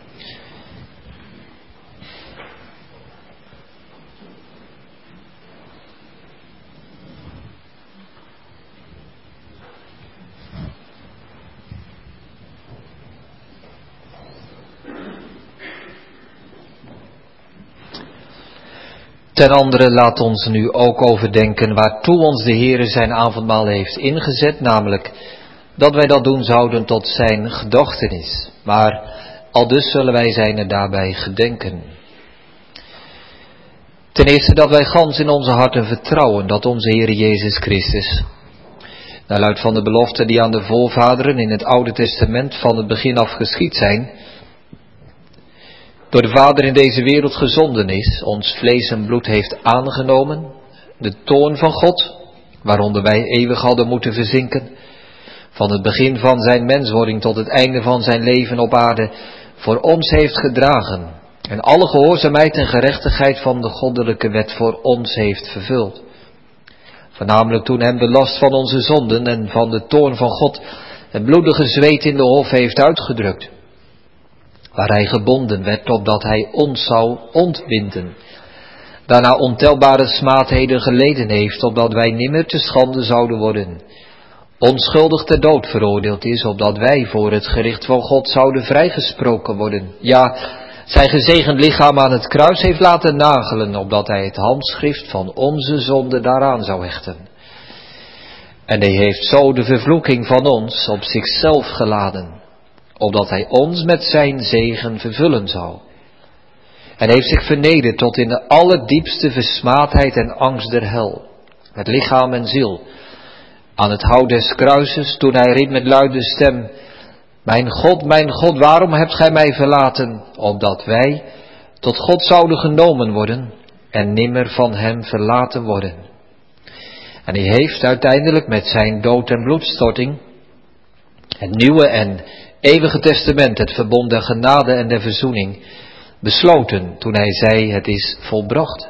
Ten andere laat ons nu ook overdenken waartoe ons de Heere zijn avondmaal heeft ingezet, namelijk dat wij dat doen zouden tot zijn gedachtenis. Maar aldus zullen wij zijn er daarbij gedenken. Ten eerste dat wij gans in onze harten vertrouwen dat onze Heere Jezus Christus, naar luid van de beloften die aan de voorvaderen in het Oude Testament van het begin af geschied zijn, door de Vader in deze wereld gezonden is, ons vlees en bloed heeft aangenomen, de toorn van God, waaronder wij eeuwig hadden moeten verzinken, van het begin van zijn menswording tot het einde van zijn leven op aarde, voor ons heeft gedragen en alle gehoorzaamheid en gerechtigheid van de goddelijke wet voor ons heeft vervuld. Voornamelijk toen hem de last van onze zonden en van de toorn van God het bloedige zweet in de hof heeft uitgedrukt, waar hij gebonden werd opdat hij ons zou ontbinden. Daarna ontelbare smaadheden geleden heeft, opdat wij nimmer te schande zouden worden. Onschuldig ter dood veroordeeld is, opdat wij voor het gericht van God zouden vrijgesproken worden. Ja, zijn gezegend lichaam aan het kruis heeft laten nagelen, opdat hij het handschrift van onze zonde daaraan zou hechten. En hij heeft zo de vervloeking van ons op zichzelf geladen, opdat hij ons met zijn zegen vervullen zou. en heeft zich vernederd tot in de allerdiepste versmaadheid en angst der hel, met lichaam en ziel, aan het hout des kruises, toen hij riep met luide stem: Mijn God, mijn God, waarom hebt gij mij verlaten? Opdat wij tot God zouden genomen worden en nimmer van hem verlaten worden. En hij heeft uiteindelijk met zijn dood en bloedstorting het nieuwe en eeuwige testament, het verbond der genade en der verzoening, besloten toen hij zei: het is volbracht.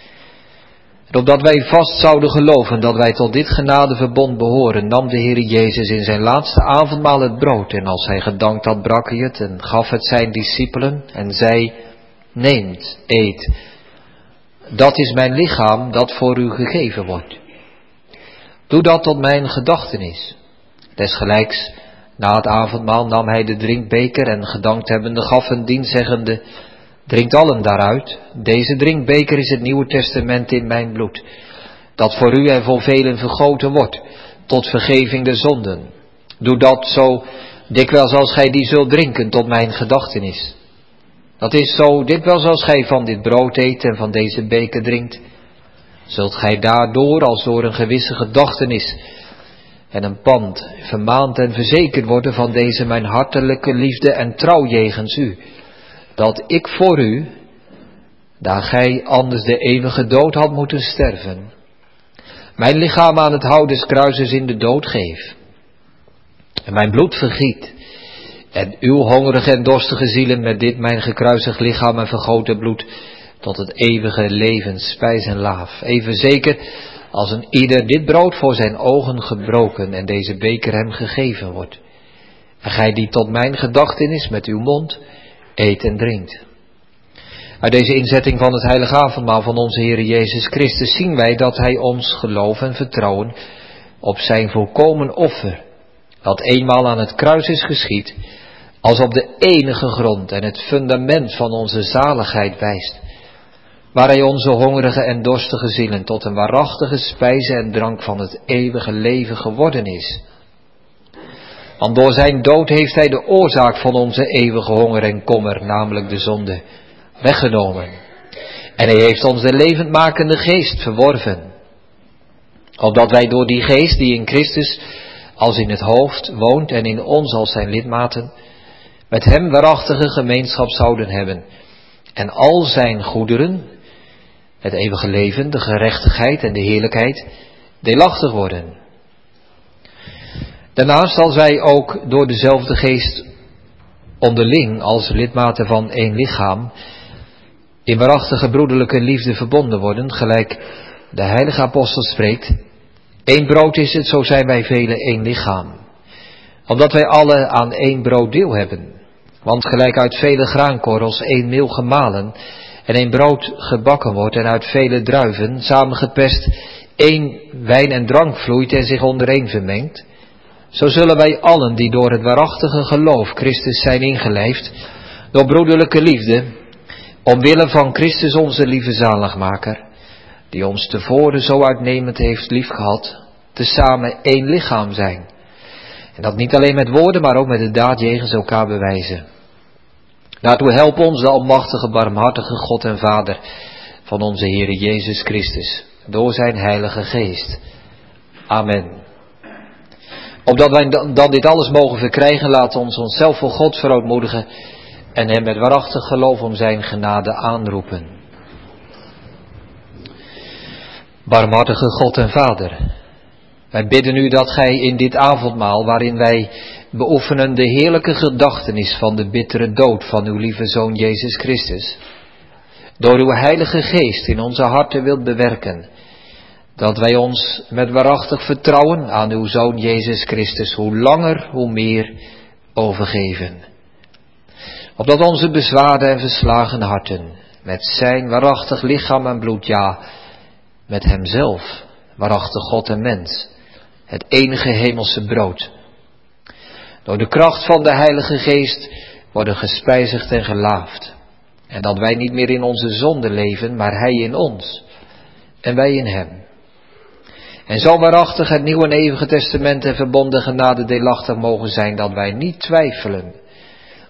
En opdat wij vast zouden geloven dat wij tot dit genadeverbond behoren, nam de Heer Jezus in zijn laatste avondmaal het brood, en als hij gedankt had, brak hij het en gaf het zijn discipelen en zei: Neemt, eet, dat is mijn lichaam dat voor u gegeven wordt. Doe dat tot mijn gedachtenis. Desgelijks, na het avondmaal nam hij de drinkbeker en gedankt hebbende gaf een dien zeggende: Drinkt allen daaruit, deze drinkbeker is het Nieuwe Testament in mijn bloed, dat voor u en voor velen vergoten wordt, tot vergeving der zonden. Doe dat zo dikwijls als gij die zult drinken, tot mijn gedachtenis. Dat is zo dikwijls als gij van dit brood eet en van deze beker drinkt, zult gij daardoor als door een gewisse gedachtenis en een pand vermaand en verzekerd worden van deze mijn hartelijke liefde en trouw jegens u, dat ik voor u, daar gij anders de eeuwige dood had moeten sterven, mijn lichaam aan het hout des kruises in de dood geef, en mijn bloed vergiet, en uw hongerige en dorstige zielen met dit mijn gekruisigd lichaam en vergoten bloed tot het eeuwige leven spijs en laaf. Even zeker als een ieder dit brood voor zijn ogen gebroken en deze beker hem gegeven wordt. En gij die tot mijn gedachtenis met uw mond eet en drinkt. Uit deze inzetting van het heilige avondmaal van onze Heer Jezus Christus zien wij dat hij ons geloof en vertrouwen op zijn volkomen offer, dat eenmaal aan het kruis is geschied, als op de enige grond en het fundament van onze zaligheid wijst, waar hij onze hongerige en dorstige zielen tot een waarachtige spijze en drank van het eeuwige leven geworden is. Want door zijn dood heeft hij de oorzaak van onze eeuwige honger en kommer, namelijk de zonde, weggenomen. En hij heeft ons de levendmakende geest verworven, opdat wij door die geest die in Christus als in het hoofd woont en in ons als zijn lidmaten, met hem waarachtige gemeenschap zouden hebben en al zijn goederen, het eeuwige leven, de gerechtigheid en de heerlijkheid, deelachtig worden. Daarnaast als wij ook door dezelfde geest onderling als lidmaten van één lichaam in waarachtige broederlijke liefde verbonden worden, gelijk de heilige apostel spreekt: één brood is het, zo zijn wij velen één lichaam, omdat wij alle aan één brood deel hebben. Want gelijk uit vele graankorrels één meel gemalen en één brood gebakken wordt en uit vele druiven samengepest één wijn en drank vloeit en zich ondereen vermengt, zo zullen wij allen die door het waarachtige geloof Christus zijn ingelijfd, door broederlijke liefde, omwille van Christus onze lieve zaligmaker, die ons tevoren zo uitnemend heeft liefgehad, tezamen één lichaam zijn. En dat niet alleen met woorden, maar ook met de daad jegens elkaar bewijzen. Daartoe help ons de almachtige, barmhartige God en Vader van onze Heer Jezus Christus, door zijn heilige geest. Amen. Opdat wij dan dit alles mogen verkrijgen, laat ons onszelf voor God verootmoedigen en hem met waarachtig geloof om zijn genade aanroepen. Barmhartige God en Vader, wij bidden u dat gij in dit avondmaal, waarin wij beoefenen de heerlijke gedachtenis van de bittere dood van uw lieve Zoon Jezus Christus, door uw heilige geest in onze harten wilt bewerken, dat wij ons met waarachtig vertrouwen aan uw Zoon Jezus Christus hoe langer hoe meer overgeven. Opdat onze bezwaarde en verslagen harten met zijn waarachtig lichaam en bloed, ja, met hemzelf, waarachtig God en mens, het enige hemelse brood, door de kracht van de Heilige Geest worden gespijzigd en gelaafd. En dat wij niet meer in onze zonde leven, maar hij in ons en wij in hem. En zo waarachtig het nieuwe en eeuwige testament en verbonden genade deelachtig mogen zijn, dat wij niet twijfelen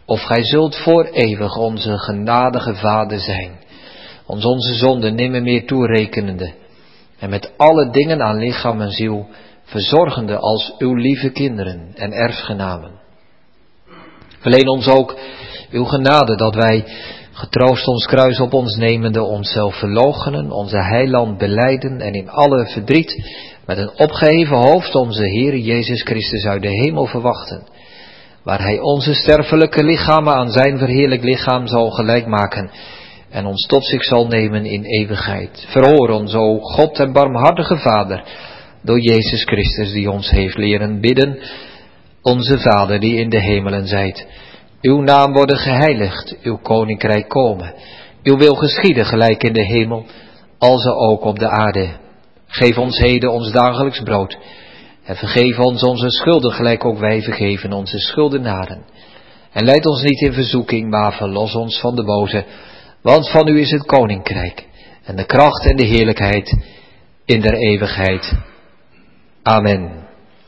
of gij zult voor eeuwig onze genadige Vader zijn, ons onze zonden nimmer meer toerekenende, en met alle dingen aan lichaam en ziel verzorgende als uw lieve kinderen en erfgenamen. Verleen ons ook uw genade dat wij, getroost ons kruis op ons nemende, onszelf verloochenen, onze heiland belijden en in alle verdriet met een opgeheven hoofd onze Heer Jezus Christus uit de hemel verwachten, waar hij onze sterfelijke lichamen aan zijn verheerlijk lichaam zal gelijk maken en ons tot zich zal nemen in eeuwigheid. Verhoor ons, o God en barmhartige Vader, door Jezus Christus die ons heeft leren bidden. Onze Vader die in de hemelen zijt, uw naam worden geheiligd, uw koninkrijk komen, uw wil geschieden gelijk in de hemel, alzo ook op de aarde. Geef ons heden ons dagelijks brood en vergeef ons onze schulden gelijk ook wij vergeven onze schuldenaren. En leid ons niet in verzoeking, maar verlos ons van de boze, want van u is het koninkrijk en de kracht en de heerlijkheid in der eeuwigheid. Amen.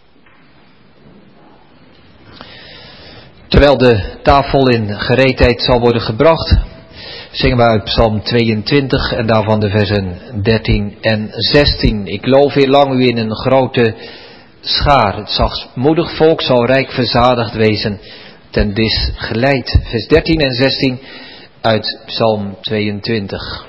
Terwijl de tafel in gereedheid zal worden gebracht, zingen we uit Psalm tweeëntwintig en daarvan de versen dertien en zestien. Ik loof weer lang u in een grote schaar. Het zachtmoedig volk zal rijk verzadigd wezen, ten dis geleid. Vers dertien en zestien uit Psalm tweeëntwintig.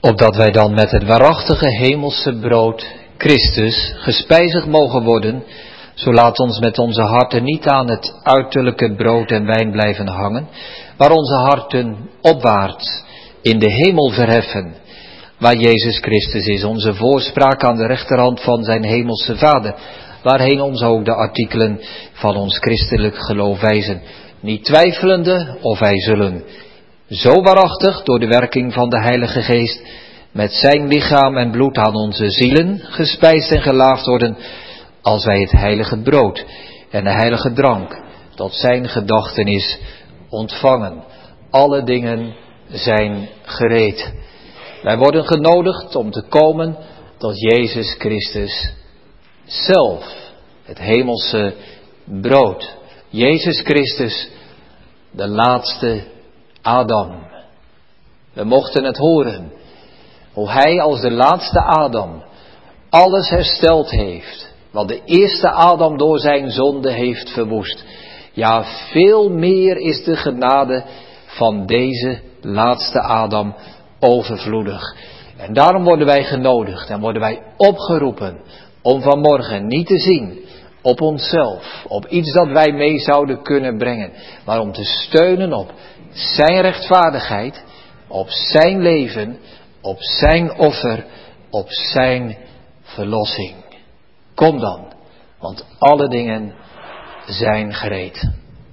opdat wij dan met het waarachtige hemelse brood, Christus, gespijzigd mogen worden, zo laat ons met onze harten niet aan het uiterlijke brood en wijn blijven hangen, maar onze harten opwaarts in de hemel verheffen, waar Jezus Christus is, onze voorspraak aan de rechterhand van zijn hemelse Vader, waarheen ons ook de artikelen van ons christelijk geloof wijzen, niet twijfelende of wij zullen zo waarachtig door de werking van de Heilige Geest met zijn lichaam en bloed aan onze zielen gespijsd en gelaafd worden, als wij het heilige brood en de heilige drank tot zijn gedachtenis ontvangen. Alle dingen zijn gereed. Wij worden genodigd om te komen tot Jezus Christus zelf, het hemelse brood. Jezus Christus, de laatste Adam. We mochten het horen, hoe hij als de laatste Adam alles hersteld heeft, wat de eerste Adam door zijn zonde heeft verwoest. Ja, veel meer is de genade van deze laatste Adam overvloedig. En daarom worden wij genodigd en worden wij opgeroepen om vanmorgen niet te zien op onszelf, op iets dat wij mee zouden kunnen brengen, maar om te steunen op zijn rechtvaardigheid, op zijn leven, op zijn offer, op zijn verlossing. Kom dan, want alle dingen zijn gereed.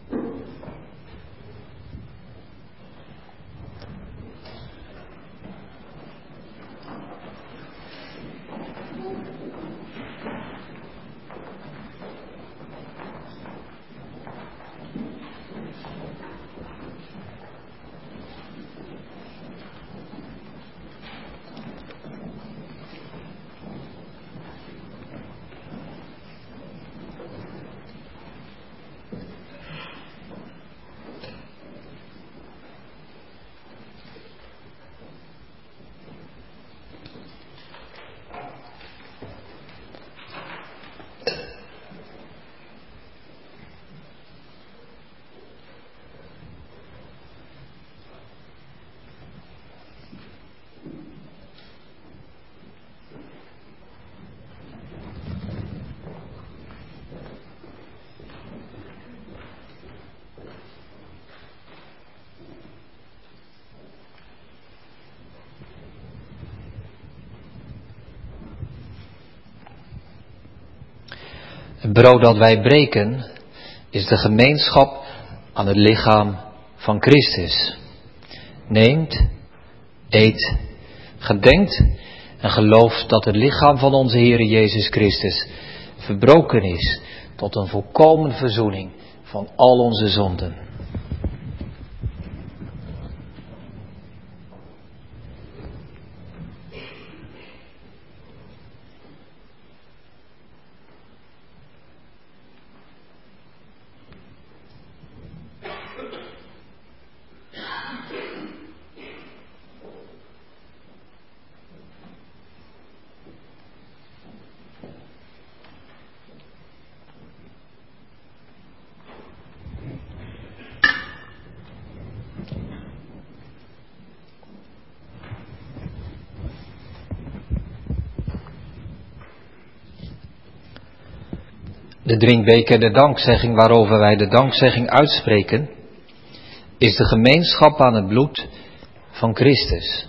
Het brood dat wij breken is de gemeenschap aan het lichaam van Christus. Neemt, eet, gedenkt en gelooft dat het lichaam van onze Heere Jezus Christus verbroken is tot een volkomen verzoening van al onze zonden. De drinkbeker der dankzegging waarover wij de dankzegging uitspreken, is de gemeenschap aan het bloed van Christus.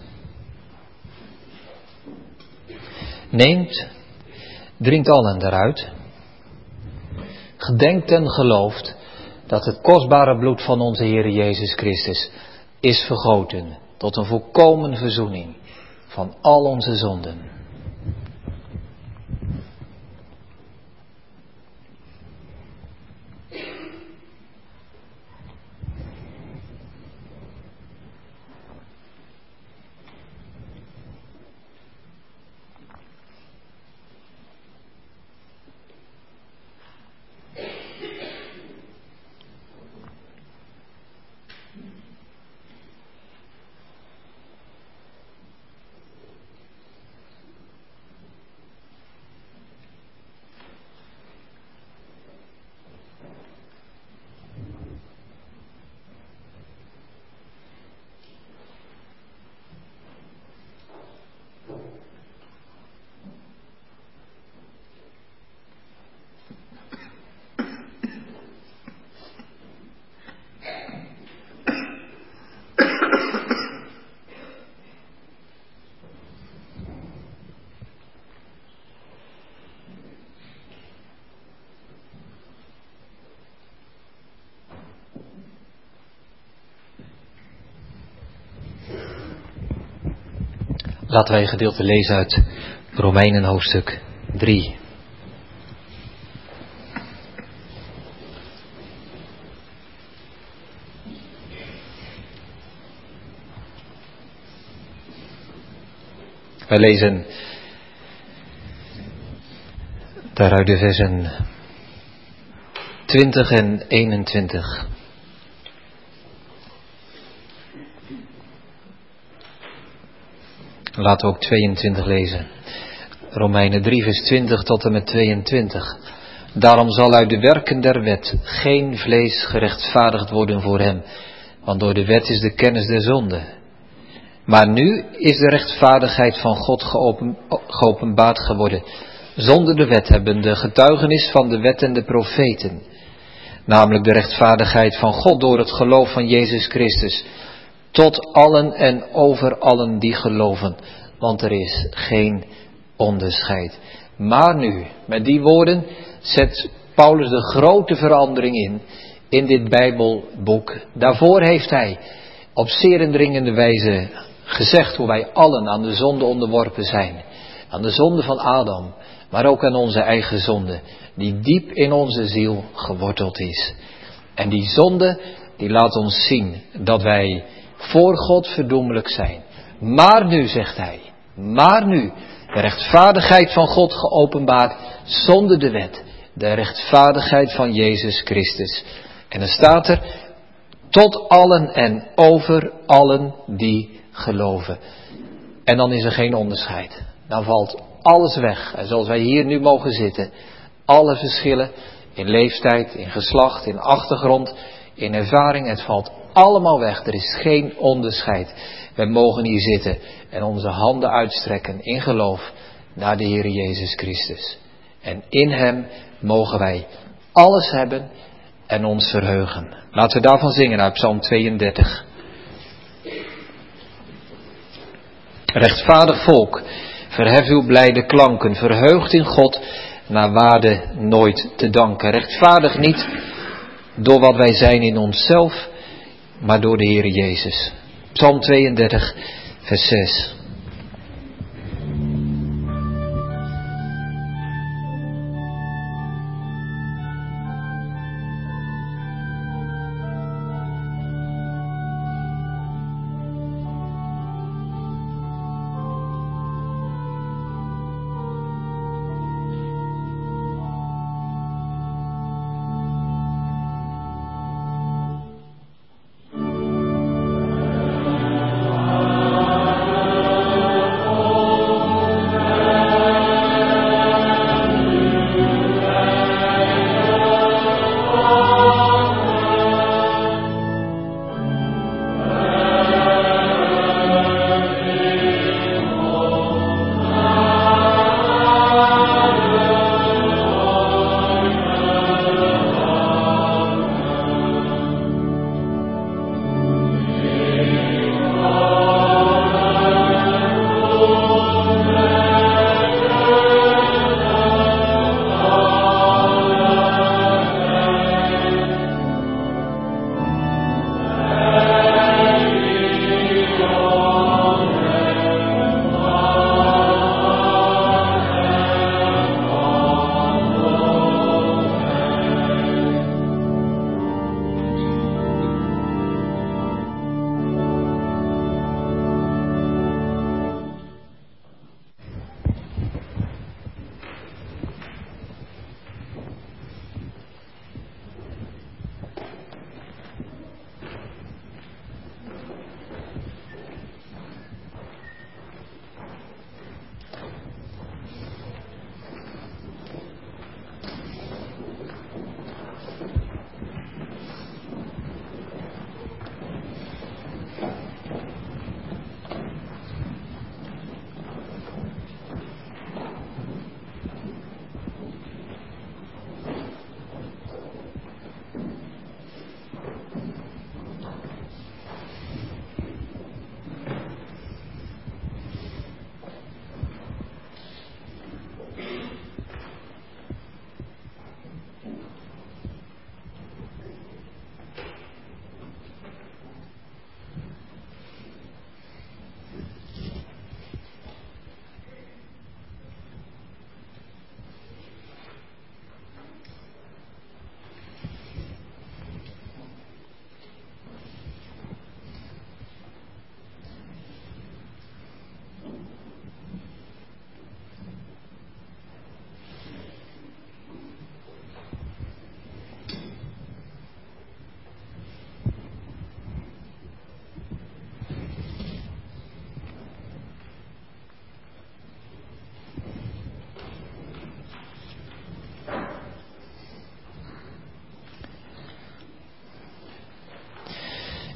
Neemt, drinkt allen daaruit. Gedenkt en gelooft dat het kostbare bloed van onze Heere Jezus Christus is vergoten tot een volkomen verzoening van al onze zonden. Laten wij een gedeelte lezen uit Romeinen hoofdstuk drie. Wij lezen daaruit de versen twintig en eenentwintig. Laten we ook tweeëntwintig lezen. Romeinen drie vers twintig tot en met tweeëntwintig. Daarom zal uit de werken der wet geen vlees gerechtvaardigd worden voor hem, want door de wet is de kennis der zonde. Maar nu is de rechtvaardigheid van God geopen, geopenbaard geworden. Zonder de wet hebben de getuigenis van de wet en de profeten. Namelijk de rechtvaardigheid van God door het geloof van Jezus Christus. Tot allen en over allen die geloven. Want er is geen onderscheid. Maar nu, met die woorden zet Paulus de grote verandering in. In dit Bijbelboek. Daarvoor heeft hij op zeer indringende wijze gezegd hoe wij allen aan de zonde onderworpen zijn. Aan de zonde van Adam. Maar ook aan onze eigen zonde. Die diep in onze ziel geworteld is. En die zonde die laat ons zien dat wij voor God verdoemelijk zijn. Maar nu, zegt hij. Maar nu. De rechtvaardigheid van God geopenbaard zonder de wet. De rechtvaardigheid van Jezus Christus. En dan staat er. Tot allen en over allen die geloven. En dan is er geen onderscheid. Dan valt alles weg. En zoals wij hier nu mogen zitten. Alle verschillen in leeftijd, in geslacht, in achtergrond, in ervaring. Het valt allemaal weg. Er is geen onderscheid. We mogen hier zitten en onze handen uitstrekken in geloof naar de Heer Jezus Christus. En in Hem mogen wij alles hebben en ons verheugen. Laten we daarvan zingen uit Psalm tweeëndertig. Rechtvaardig volk, verhef uw blijde klanken, verheugd in God, naar waarde nooit te danken. Rechtvaardig niet door wat wij zijn in onszelf, maar door de Heer Jezus. Psalm tweeëndertig, vers zes.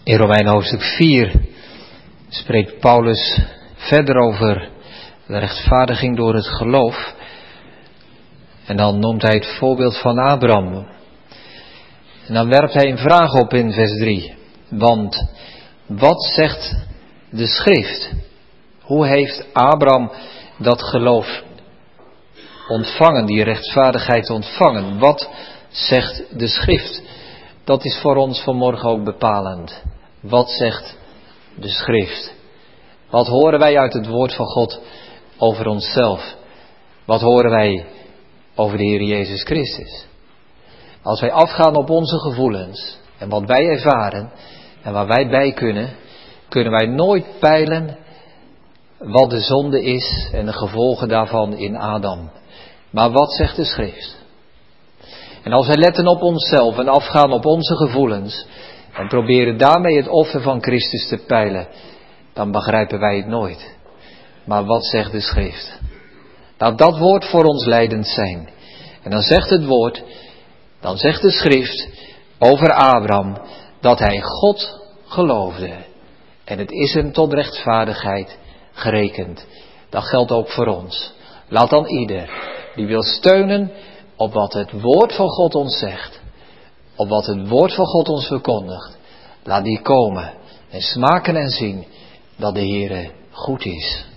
In Romeinen hoofdstuk vier spreekt Paulus verder over de rechtvaardiging door het geloof. En dan noemt hij het voorbeeld van Abraham. En dan werpt hij een vraag op in vers drie. Want wat zegt de schrift? Hoe heeft Abraham dat geloof ontvangen, die rechtvaardigheid ontvangen? Wat zegt de schrift? Dat is voor ons vanmorgen ook bepalend. Wat zegt de schrift? Wat horen wij uit het woord van God over onszelf? Wat horen wij over de Heer Jezus Christus? Als wij afgaan op onze gevoelens en wat wij ervaren en waar wij bij kunnen, kunnen wij nooit peilen wat de zonde is en de gevolgen daarvan in Adam. Maar wat zegt de schrift? En als wij letten op onszelf en afgaan op onze gevoelens en proberen daarmee het offer van Christus te peilen, dan begrijpen wij het nooit. Maar wat zegt de schrift? Laat dat woord voor ons leidend zijn. En dan zegt het woord, dan zegt de schrift over Abraham dat hij God geloofde. En het is hem tot rechtvaardigheid gerekend. Dat geldt ook voor ons. Laat dan ieder die wil steunen op wat het woord van God ons zegt, op wat het woord van God ons verkondigt, laat die komen en smaken en zien dat de Heere goed is.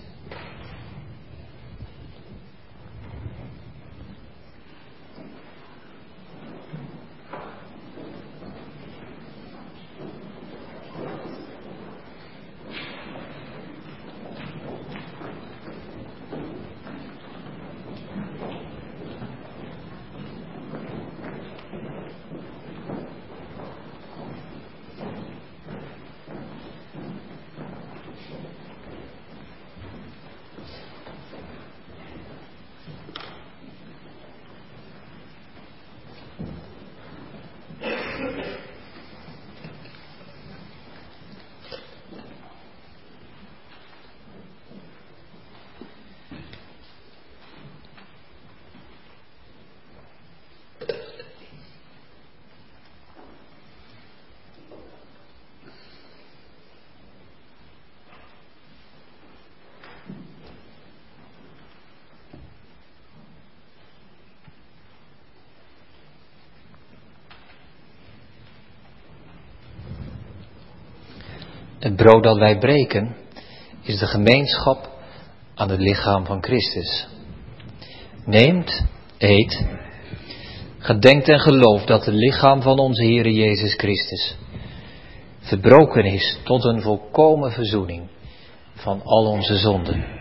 Het brood dat wij breken is de gemeenschap aan het lichaam van Christus. Neemt, eet, gedenkt en gelooft dat het lichaam van onze Heere Jezus Christus verbroken is tot een volkomen verzoening van al onze zonden.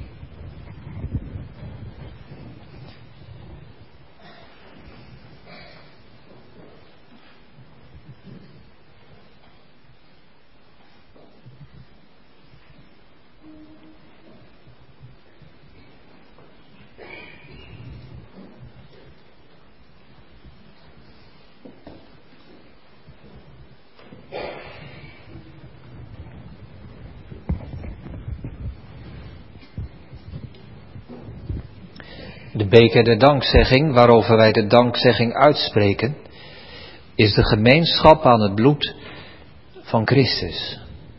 De beker der dankzegging, waarover wij de dankzegging uitspreken, is de gemeenschap aan het bloed van Christus.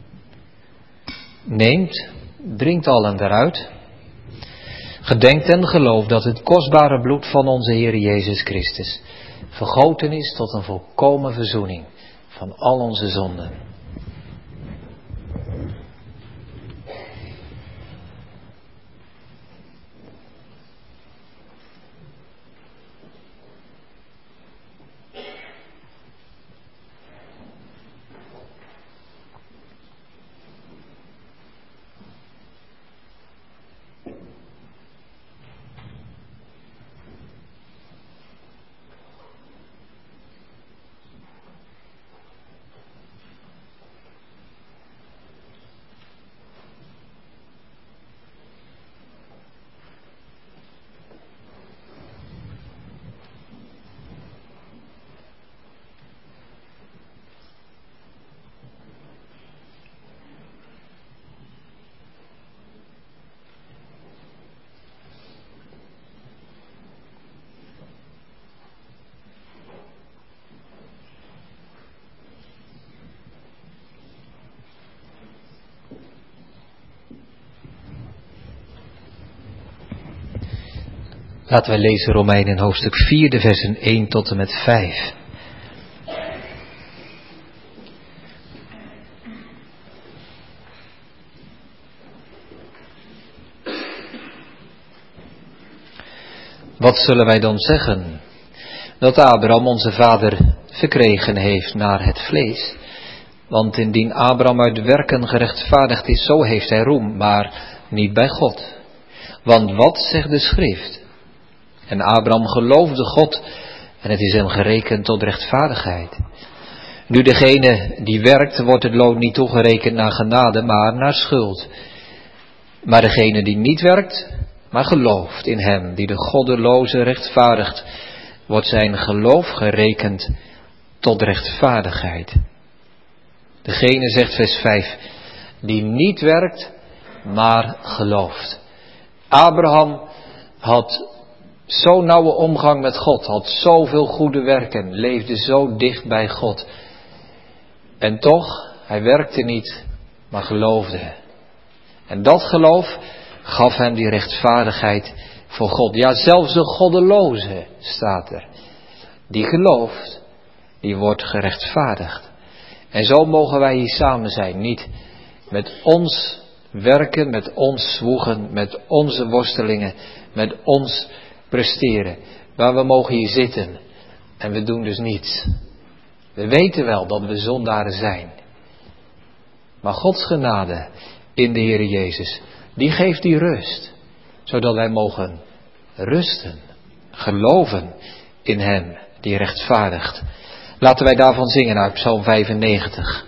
Neemt, drinkt allen daaruit. Gedenkt en gelooft dat het kostbare bloed van onze Heer Jezus Christus vergoten is tot een volkomen verzoening van al onze zonden. Laten we lezen Romeinen hoofdstuk vier, de versen één tot en met vijf. Wat zullen wij dan zeggen? Dat Abraham onze vader verkregen heeft naar het vlees. Want indien Abraham uit werken gerechtvaardigd is, zo heeft hij roem, maar niet bij God. Want wat zegt de schrift? En Abraham geloofde God en het is hem gerekend tot rechtvaardigheid. Nu degene die werkt, wordt het loon niet toegerekend naar genade, maar naar schuld. Maar degene die niet werkt, maar gelooft in hem die de goddeloze rechtvaardigt, wordt zijn geloof gerekend tot rechtvaardigheid. Degene, zegt vers vijf, die niet werkt, maar gelooft. Abraham had zo'n nauwe omgang met God, had zoveel goede werken, leefde zo dicht bij God. En toch, hij werkte niet, maar geloofde. En dat geloof gaf hem die rechtvaardigheid voor God. Ja, zelfs de goddeloze, staat er, die gelooft, die wordt gerechtvaardigd. En zo mogen wij hier samen zijn, niet met ons werken, met ons zwoegen, met onze worstelingen, met ons presteren. Maar we mogen hier zitten en we doen dus niets. We weten wel dat we zondaren zijn. Maar Gods genade in de Heer Jezus, die geeft die rust. Zodat wij mogen rusten, geloven in Hem die rechtvaardigt. Laten wij daarvan zingen uit Psalm vijfennegentig.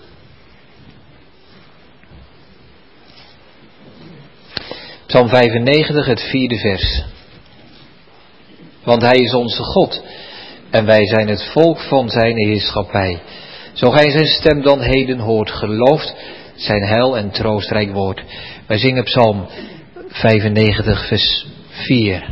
Psalm vijfennegentig, het vierde vers. Want Hij is onze God en wij zijn het volk van zijn heerschappij. Zo gij zijn stem dan heden hoort, gelooft zijn heil en troostrijk woord. Wij zingen Psalm vijfennegentig, vers vier.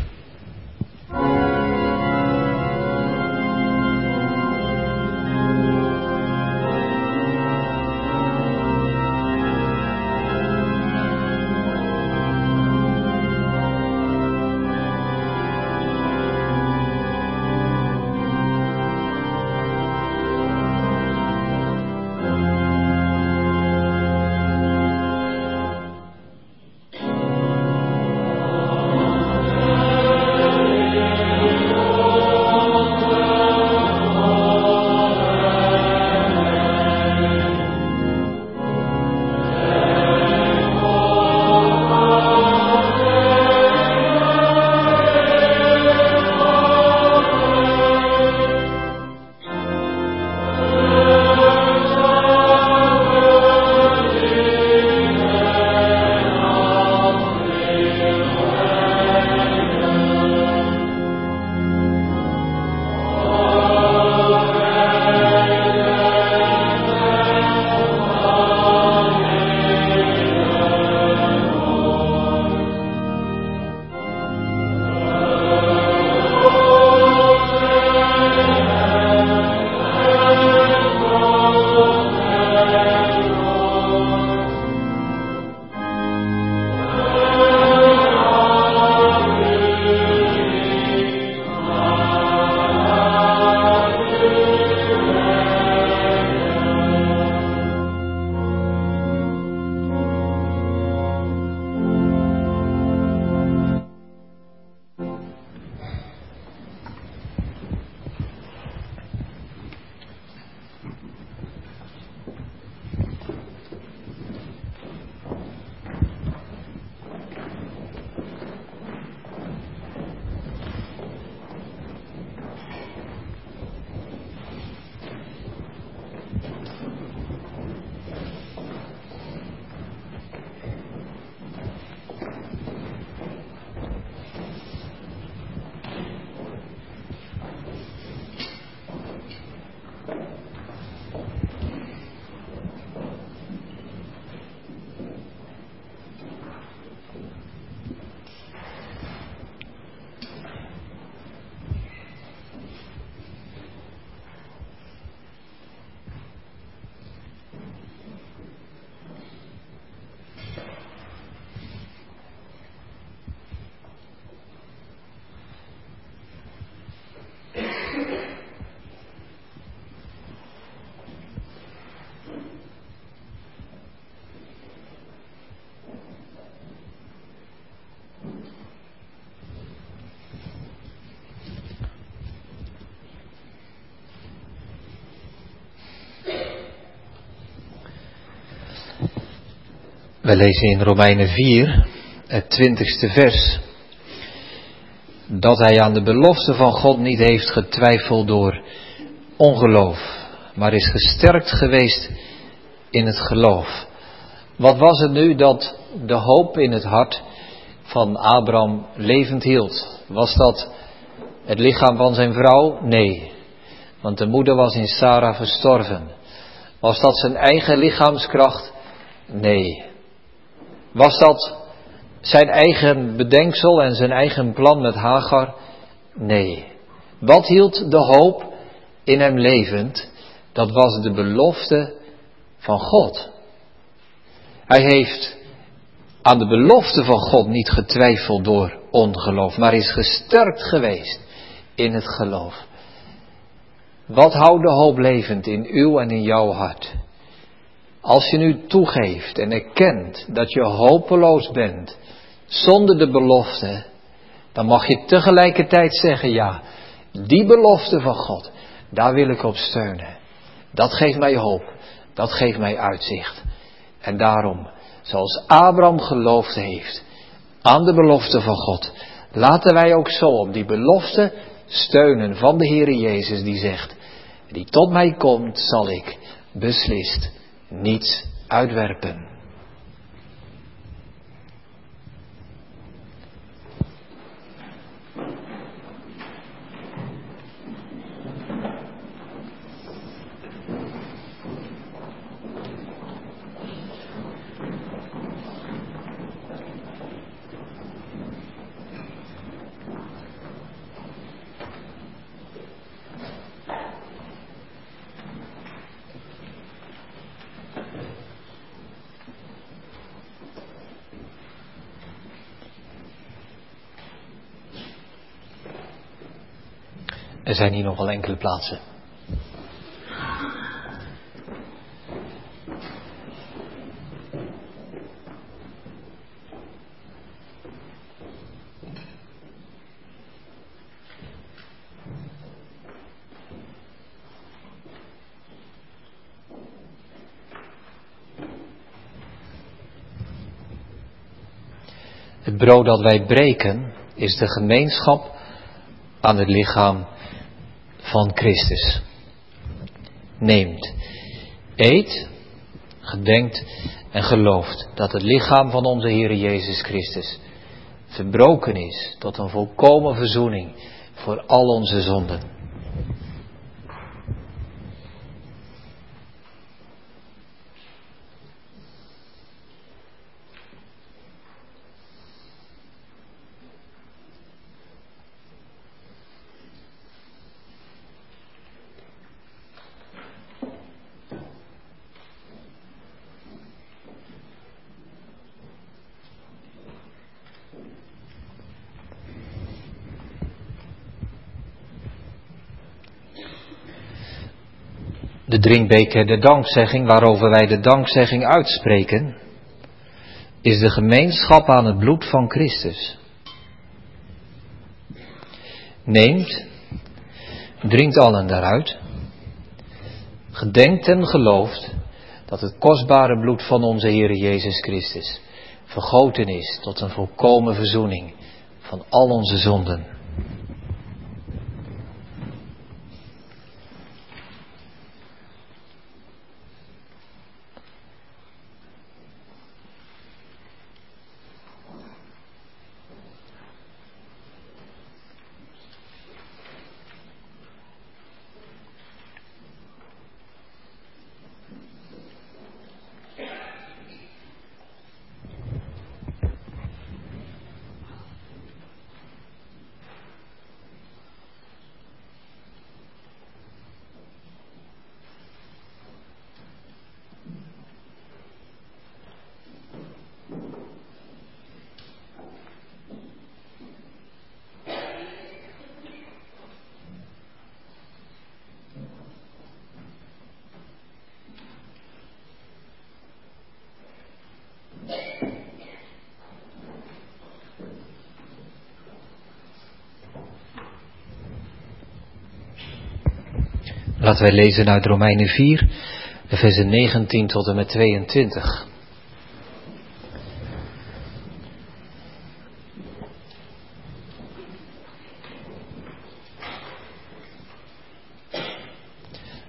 We lezen in Romeinen vier, het twintigste vers, dat hij aan de belofte van God niet heeft getwijfeld door ongeloof, maar is gesterkt geweest in het geloof. Wat was het nu dat de hoop in het hart van Abraham levend hield? Was dat het lichaam van zijn vrouw? Nee, want de moeder was in Sarah verstorven. Was dat zijn eigen lichaamskracht? Nee. Was dat zijn eigen bedenksel en zijn eigen plan met Hagar? Nee. Wat hield de hoop in hem levend? Dat was de belofte van God. Hij heeft aan de belofte van God niet getwijfeld door ongeloof, maar is gesterkt geweest in het geloof. Wat houdt de hoop levend in uw en in jouw hart? Als je nu toegeeft en erkent dat je hopeloos bent, zonder de belofte, dan mag je tegelijkertijd zeggen, ja, die belofte van God, daar wil ik op steunen. Dat geeft mij hoop, dat geeft mij uitzicht. En daarom, zoals Abraham geloofd heeft aan de belofte van God, laten wij ook zo op die belofte steunen van de Heere Jezus die zegt, die tot mij komt, zal ik beslist niets uitwerpen. Er zijn hier nog wel enkele plaatsen. Het brood dat wij breken is de gemeenschap aan het lichaam van Christus. Neemt, eet, gedenkt en gelooft dat het lichaam van onze Heere Jezus Christus verbroken is tot een volkomen verzoening voor al onze zonden. De drinkbeker der dankzegging, waarover wij de dankzegging uitspreken, is de gemeenschap aan het bloed van Christus. Neemt, drinkt allen daaruit, gedenkt en gelooft dat het kostbare bloed van onze Heere Jezus Christus vergoten is tot een volkomen verzoening van al onze zonden. Laten wij lezen uit Romeinen vier, de versen negentien tot en met tweeëntwintig.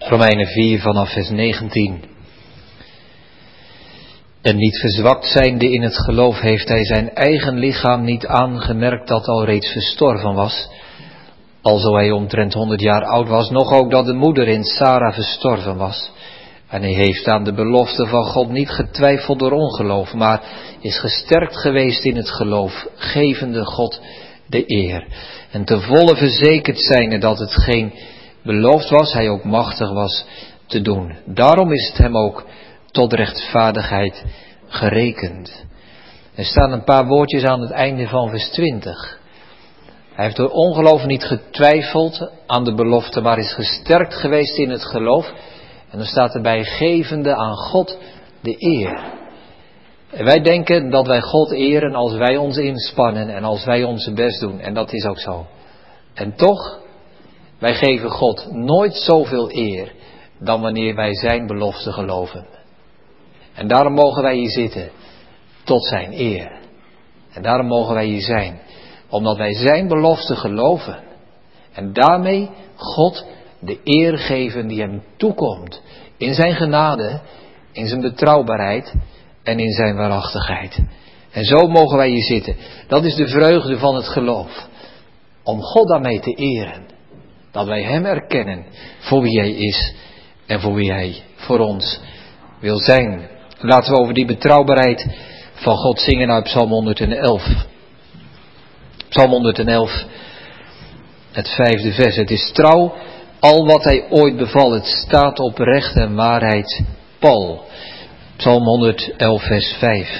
Romeinen vier vanaf vers negentien. En niet verzwakt zijnde in het geloof heeft hij zijn eigen lichaam niet aangemerkt dat al reeds verstorven was, alzo hij omtrent honderd jaar oud was, nog ook dat de moeder in Sara verstorven was. En hij heeft aan de belofte van God niet getwijfeld door ongeloof, maar is gesterkt geweest in het geloof, gevende God de eer. En te volle verzekerd zijnde dat hetgeen beloofd was, hij ook machtig was te doen. Daarom is het hem ook tot rechtvaardigheid gerekend. Er staan een paar woordjes aan het einde van vers twintig. Hij heeft door ongeloof niet getwijfeld aan de belofte, maar is gesterkt geweest in het geloof. En dan staat erbij gevende aan God de eer. En wij denken dat wij God eren als wij ons inspannen en als wij onze best doen. En dat is ook zo. En toch, wij geven God nooit zoveel eer dan wanneer wij zijn belofte geloven. En daarom mogen wij hier zitten tot zijn eer. En daarom mogen wij hier zijn, omdat wij zijn belofte geloven. En daarmee God de eer geven die hem toekomt. In zijn genade, in zijn betrouwbaarheid en in zijn waarachtigheid. En zo mogen wij hier zitten. Dat is de vreugde van het geloof. Om God daarmee te eren. Dat wij hem erkennen voor wie hij is en voor wie hij voor ons wil zijn. Laten we over die betrouwbaarheid van God zingen uit Psalm honderdelf. Psalm honderdelf, het vijfde vers. Het is trouw, al wat hij ooit beval. Het staat op recht en waarheid pal. Psalm honderdelf, vers vijf.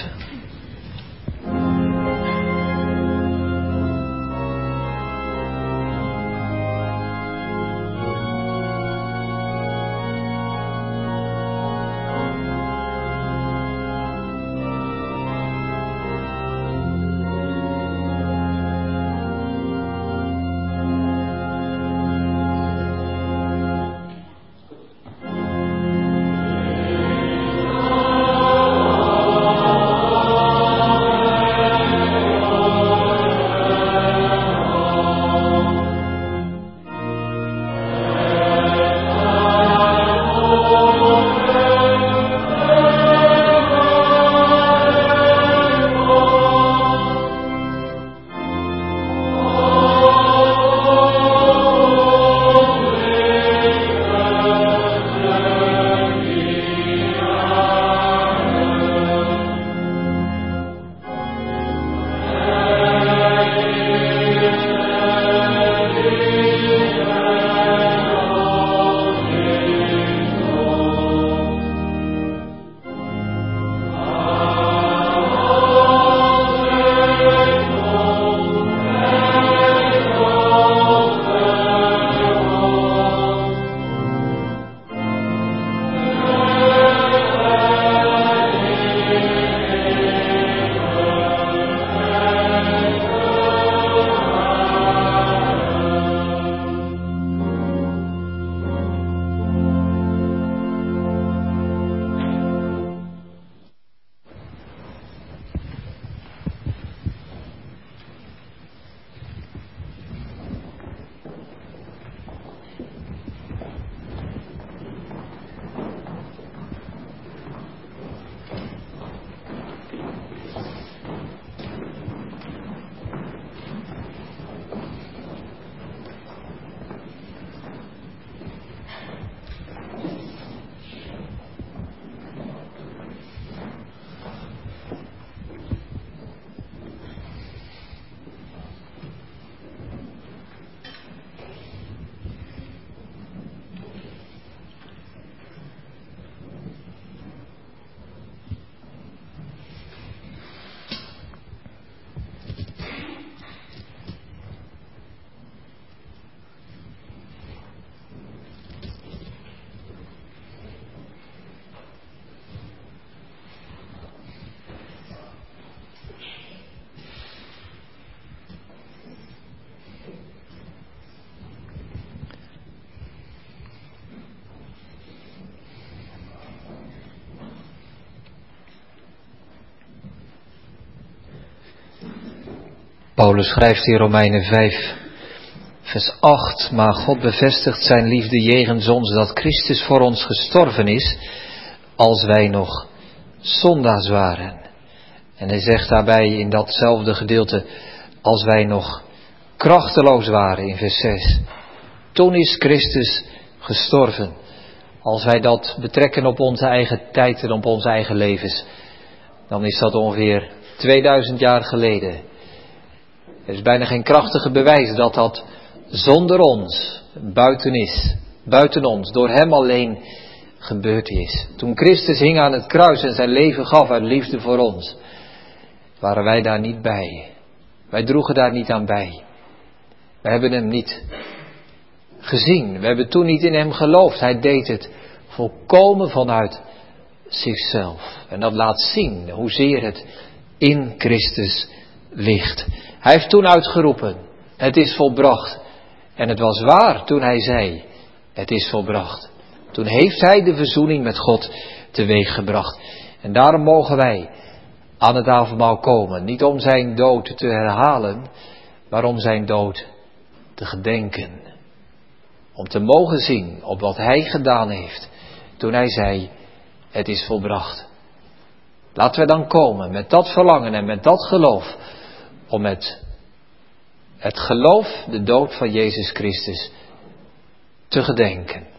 Paulus schrijft in Romeinen vijf, Vers acht, maar God bevestigt zijn liefde jegens ons dat Christus voor ons gestorven is, als wij nog zondaars waren. En hij zegt daarbij in datzelfde gedeelte, als wij nog krachteloos waren in vers zes. Toen is Christus gestorven. Als wij dat betrekken op onze eigen tijd en op onze eigen levens, dan is dat ongeveer tweeduizend jaar geleden. Er is bijna geen krachtige bewijs dat dat zonder ons, buiten is, buiten ons, door hem alleen gebeurd is. Toen Christus hing aan het kruis en zijn leven gaf uit liefde voor ons, waren wij daar niet bij. Wij droegen daar niet aan bij. We hebben hem niet gezien. We hebben toen niet in hem geloofd. Hij deed het volkomen vanuit zichzelf. En dat laat zien hoezeer het in Christus ligt. Hij heeft toen uitgeroepen, het is volbracht. En het was waar toen hij zei, het is volbracht. Toen heeft hij de verzoening met God teweeggebracht. En daarom mogen wij aan het avondmaal komen. Niet om zijn dood te herhalen, maar om zijn dood te gedenken. Om te mogen zien op wat hij gedaan heeft toen hij zei, het is volbracht. Laten we dan komen met dat verlangen en met dat geloof, om met het geloof de dood van Jezus Christus te gedenken.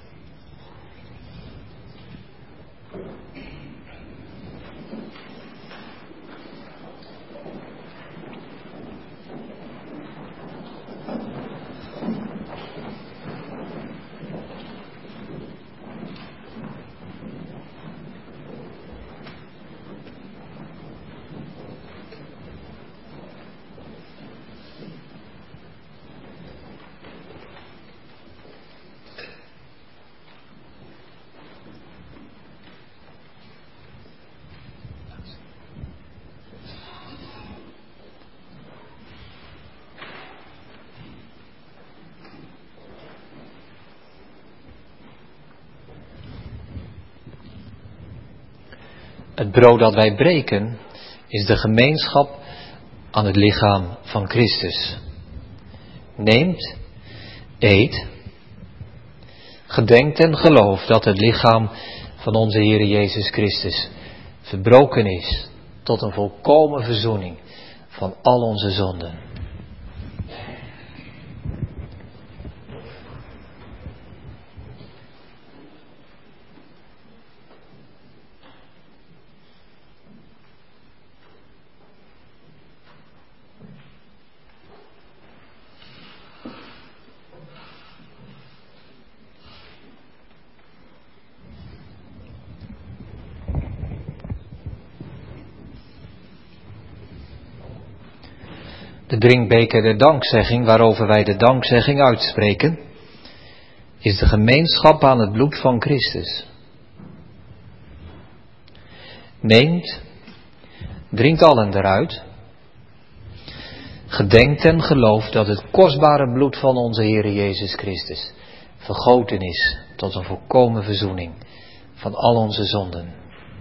Het brood dat wij breken is de gemeenschap aan het lichaam van Christus. Neemt, eet, gedenkt en gelooft dat het lichaam van onze Heer Jezus Christus verbroken is tot een volkomen verzoening van al onze zonden. De drinkbeker der dankzegging, waarover wij de dankzegging uitspreken, is de gemeenschap aan het bloed van Christus. Neemt, drinkt allen eruit, gedenkt en gelooft dat het kostbare bloed van onze Heer Jezus Christus vergoten is tot een volkomen verzoening van al onze zonden.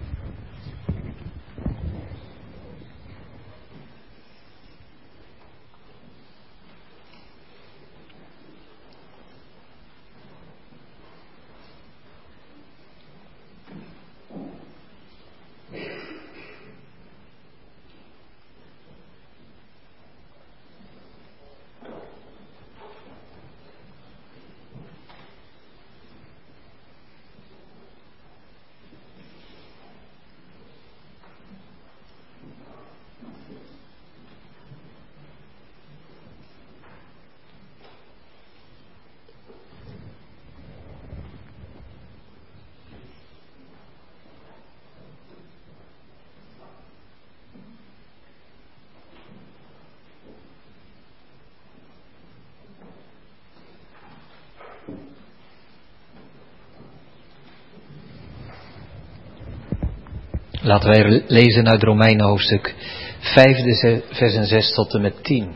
Laten wij lezen uit Romeinen hoofdstuk vijf, versen zes tot en met tien.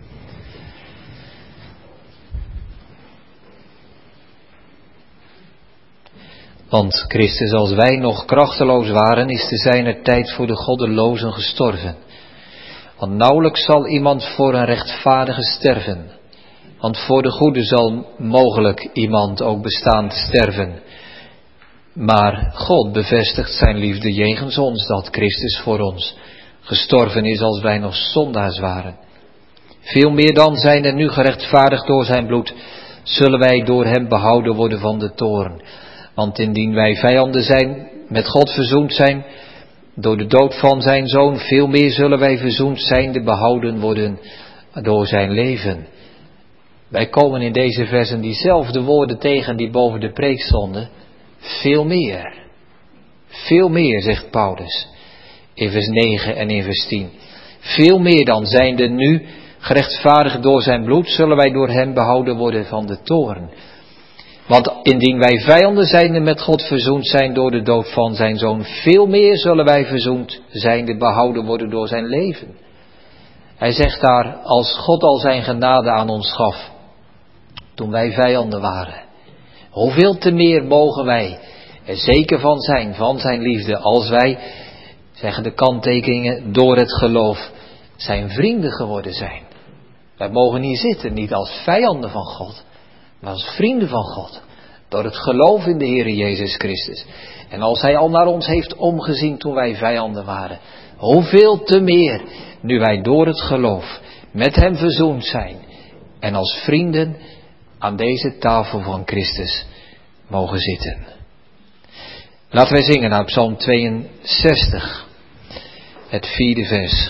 Want Christus, als wij nog krachteloos waren, is te zijner tijd voor de goddelozen gestorven. Want nauwelijks zal iemand voor een rechtvaardige sterven. Want voor de goede zal mogelijk iemand ook bestaand sterven. Maar God bevestigt zijn liefde jegens ons, dat Christus voor ons gestorven is als wij nog zondaars waren. Veel meer dan zijn er nu gerechtvaardigd door zijn bloed, zullen wij door hem behouden worden van de toorn. Want indien wij vijanden zijn, met God verzoend zijn, door de dood van zijn zoon, veel meer zullen wij verzoend zijnde behouden worden door zijn leven. Wij komen in deze versen diezelfde woorden tegen die boven de preek stonden. Veel meer. Veel meer, zegt Paulus. In vers negen en in vers tien. Veel meer dan zijnde nu gerechtvaardigd door zijn bloed, zullen wij door hem behouden worden van de toorn. Want indien wij vijanden zijnde met God verzoend zijn door de dood van zijn zoon, veel meer zullen wij verzoend zijnde behouden worden door zijn leven. Hij zegt daar, als God al zijn genade aan ons gaf, toen wij vijanden waren, hoeveel te meer mogen wij er zeker van zijn, van zijn liefde, als wij, zeggen de kanttekeningen, door het geloof zijn vrienden geworden zijn. Wij mogen hier zitten, niet als vijanden van God, maar als vrienden van God. Door het geloof in de Heer Jezus Christus. En als Hij al naar ons heeft omgezien toen wij vijanden waren, hoeveel te meer, nu wij door het geloof met Hem verzoend zijn en als vrienden aan deze tafel van Christus mogen zitten. Laten wij zingen naar Psalm tweeënzestig, het vierde vers.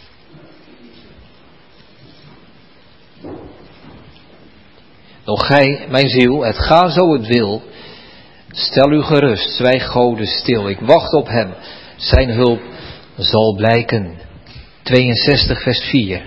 Nog gij, mijn ziel, het ga zo het wil, stel u gerust, zwijg Gode stil, ik wacht op hem, zijn hulp zal blijken. tweeënzestig vers vier.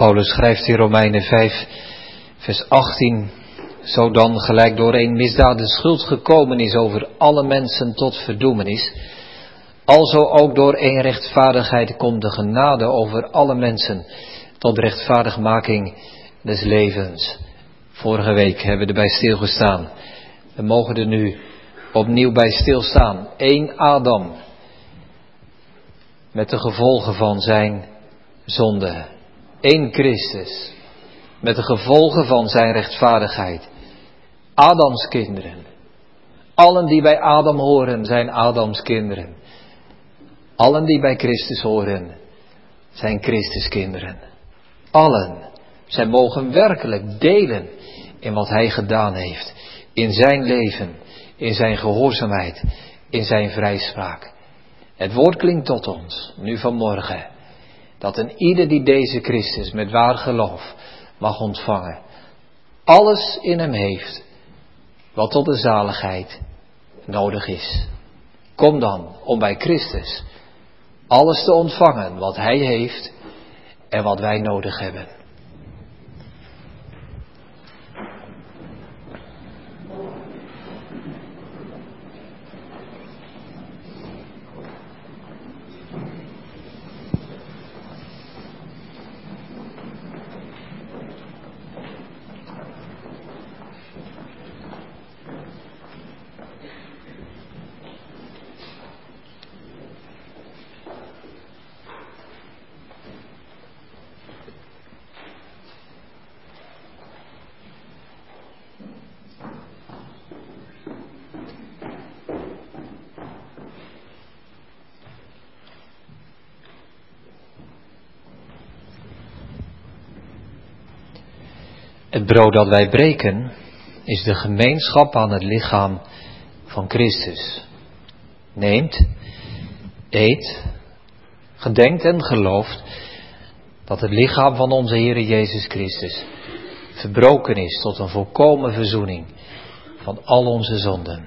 Paulus schrijft in Romeinen vijf, vers achttien, zo dan gelijk door één misdaad de schuld gekomen is over alle mensen tot verdoemenis, alzo ook door één rechtvaardigheid komt de genade over alle mensen tot rechtvaardigmaking des levens. Vorige week hebben we erbij stilgestaan. We mogen er nu opnieuw bij stilstaan. Eén Adam met de gevolgen van zijn zonde. Eén Christus met de gevolgen van zijn rechtvaardigheid. Adams kinderen. Allen die bij Adam horen zijn Adams kinderen. Allen die bij Christus horen zijn Christus kinderen. Allen. Zij mogen werkelijk delen in wat hij gedaan heeft. In zijn leven, in zijn gehoorzaamheid, in zijn vrijspraak. Het woord klinkt tot ons, nu vanmorgen, dat een ieder die deze Christus met waar geloof mag ontvangen, alles in hem heeft wat tot de zaligheid nodig is. Kom dan om bij Christus alles te ontvangen wat hij heeft en wat wij nodig hebben. Het brood dat wij breken is de gemeenschap aan het lichaam van Christus. Neemt, eet, gedenkt en gelooft dat het lichaam van onze Heere Jezus Christus verbroken is tot een volkomen verzoening van al onze zonden.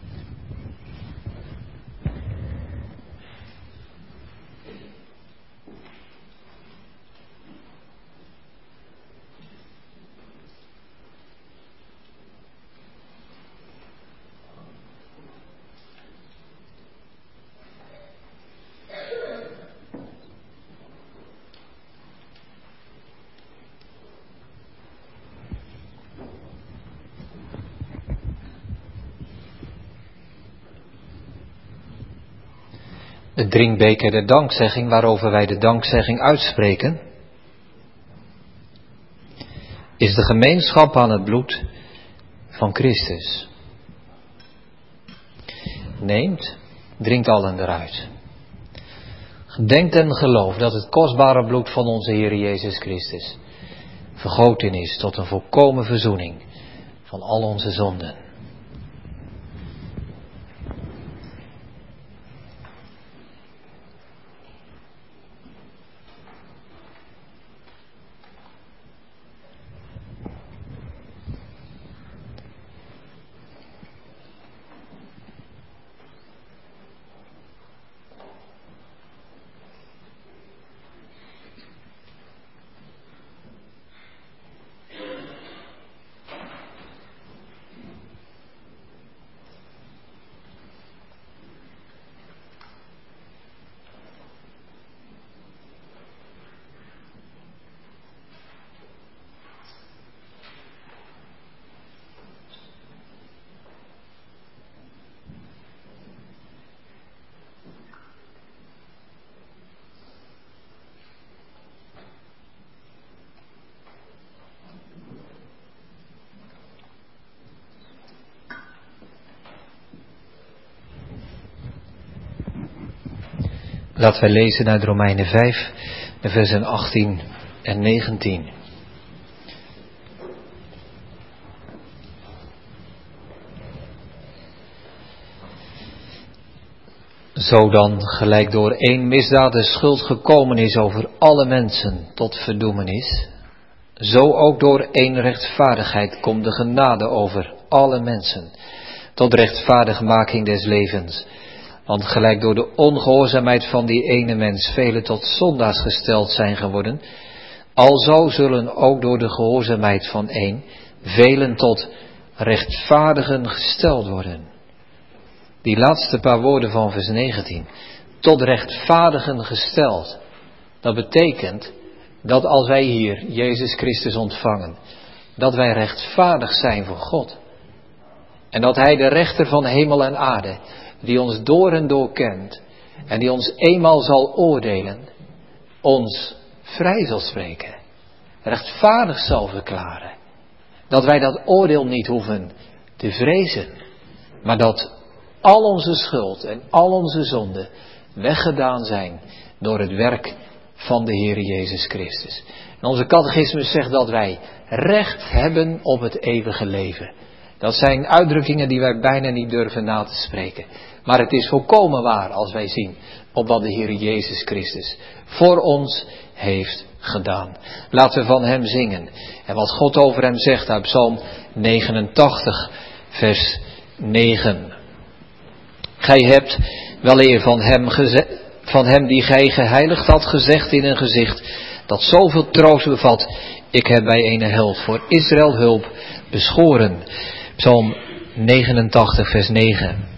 De drinkbeker der dankzegging, waarover wij de dankzegging uitspreken, is de gemeenschap aan het bloed van Christus. Neemt, drinkt allen eruit. Gedenkt en geloof dat het kostbare bloed van onze Heer Jezus Christus vergoten is tot een volkomen verzoening van al onze zonden. Laten wij lezen uit Romeinen vijf, de versen achttien en negentien. Zo dan, gelijk door één misdaad de schuld gekomen is over alle mensen tot verdoemenis, zo ook door één rechtvaardigheid komt de genade over alle mensen tot rechtvaardigmaking des levens. Want gelijk door de ongehoorzaamheid van die ene mens velen tot zondaars gesteld zijn geworden, Alzo zullen ook door de gehoorzaamheid van één velen tot rechtvaardigen gesteld worden. Die laatste paar woorden van vers negentien. Tot rechtvaardigen gesteld. Dat betekent dat als wij hier Jezus Christus ontvangen, dat wij rechtvaardig zijn voor God. En dat Hij de rechter van hemel en aarde, die ons door en door kent en die ons eenmaal zal oordelen, ons vrij zal spreken. Rechtvaardig zal verklaren. Dat wij dat oordeel niet hoeven te vrezen, maar dat al onze schuld en al onze zonden weggedaan zijn door het werk van de Heer Jezus Christus. En onze catechismus zegt dat wij recht hebben op het eeuwige leven. Dat zijn uitdrukkingen die wij bijna niet durven na te spreken. Maar het is volkomen waar als wij zien op wat de Heer Jezus Christus voor ons heeft gedaan. Laten we van Hem zingen. En wat God over Hem zegt uit Psalm negenentachtig, vers negen. Gij hebt weleer van hem, geze- van hem die gij geheiligd had gezegd in een gezicht dat zoveel troost bevat. Ik heb bij ene held voor Israël hulp beschoren. Psalm negenentachtig, vers negen.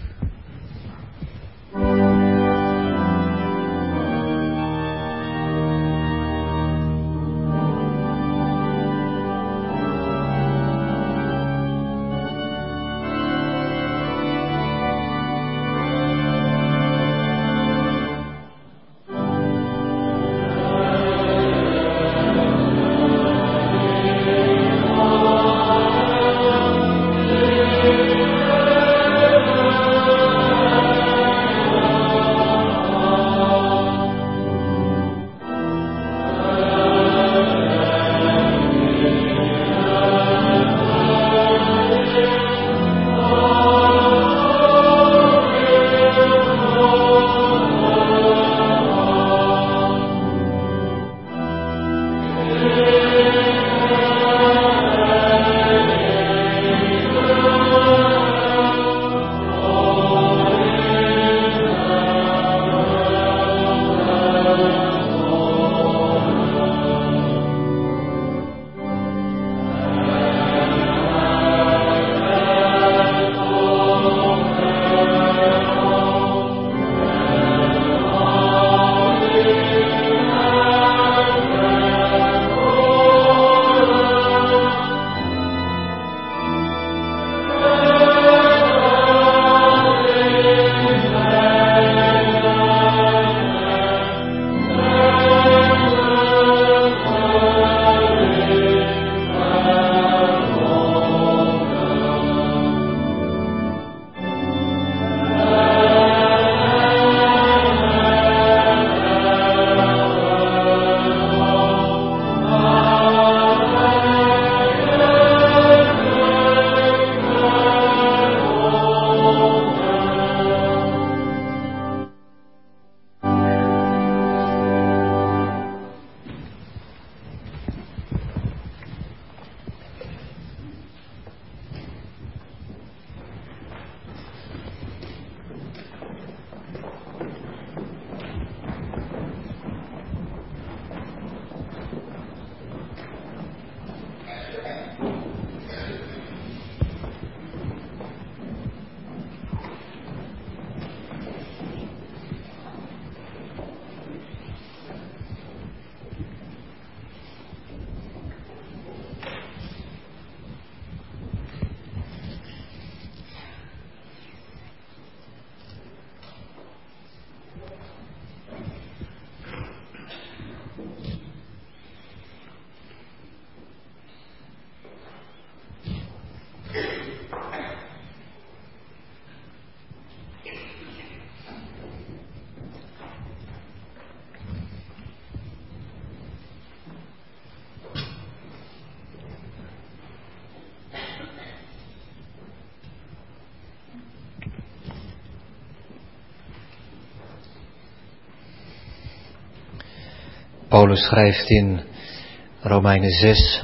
Paulus schrijft in Romeinen zes,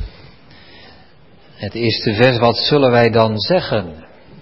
het eerste vers, wat zullen wij dan zeggen?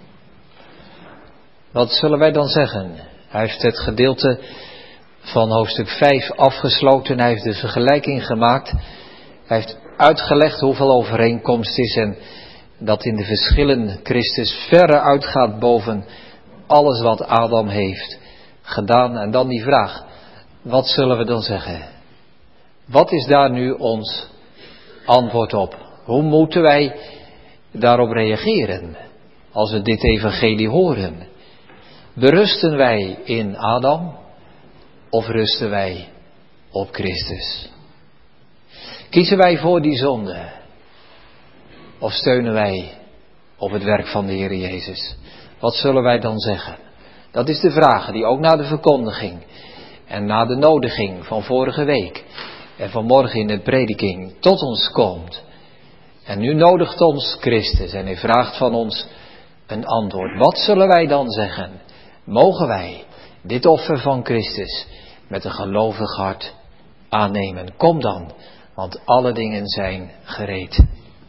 Wat zullen wij dan zeggen? Hij heeft het gedeelte van hoofdstuk vijf afgesloten, hij heeft de vergelijking gemaakt Hij heeft uitgelegd hoeveel overeenkomst is en dat in de verschillen Christus verre uitgaat boven alles wat Adam heeft gedaan. En dan die vraag, wat zullen we dan zeggen? Wat is daar nu ons antwoord op? Hoe moeten wij daarop reageren als we dit evangelie horen? Berusten wij in Adam of rusten wij op Christus? Kiezen wij voor die zonde of steunen wij op het werk van de Heer Jezus? Wat zullen wij dan zeggen? Dat is de vraag die ook na de verkondiging en na de nodiging van vorige week en vanmorgen in de prediking tot ons komt. En nu nodigt ons Christus en hij vraagt van ons een antwoord. Wat zullen wij dan zeggen? Mogen wij dit offer van Christus met een gelovig hart aannemen? Kom dan, want alle dingen zijn gereed.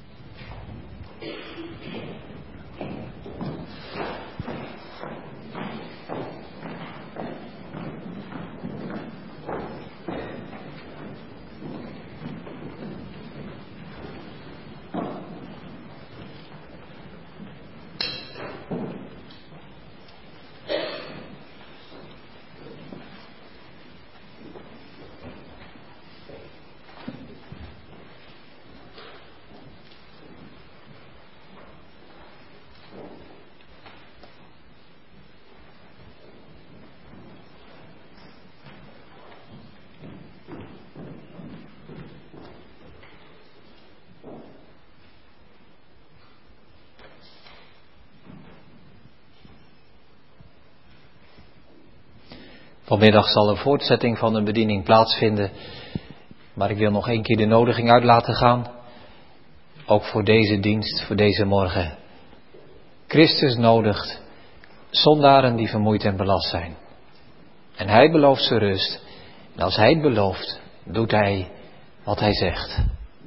Vanmiddag zal een voortzetting van een bediening plaatsvinden, maar ik wil nog één keer de nodiging uit laten gaan, ook voor deze dienst, voor deze morgen. Christus nodigt zondaren die vermoeid en belast zijn. En hij belooft ze rust. En als hij het belooft, doet hij wat hij zegt.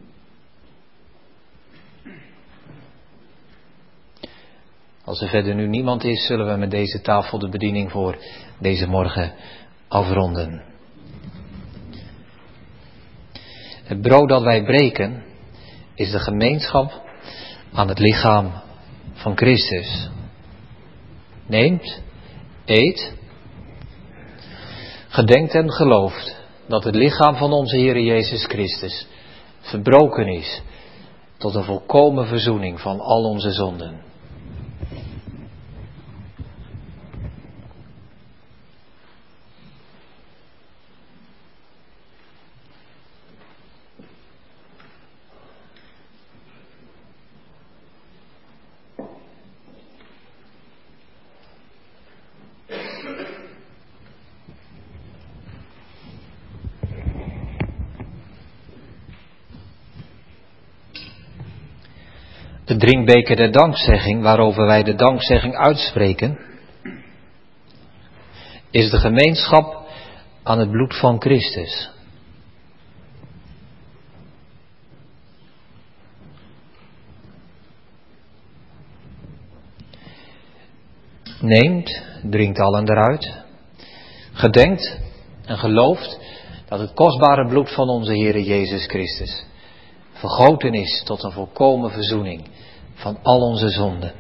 Als er verder nu niemand is, zullen we met deze tafel de bediening voor deze morgen afronden. Het brood dat wij breken is de gemeenschap aan het lichaam van Christus. Neemt, eet, gedenkt en gelooft dat het lichaam van onze Heer Jezus Christus verbroken is tot een volkomen verzoening van al onze zonden. De drinkbeker der dankzegging, waarover wij de dankzegging uitspreken, is de gemeenschap aan het bloed van Christus. Neemt, drinkt allen eruit, gedenkt en gelooft dat het kostbare bloed van onze Heer Jezus Christus vergoten is tot een volkomen verzoening van al onze zonden.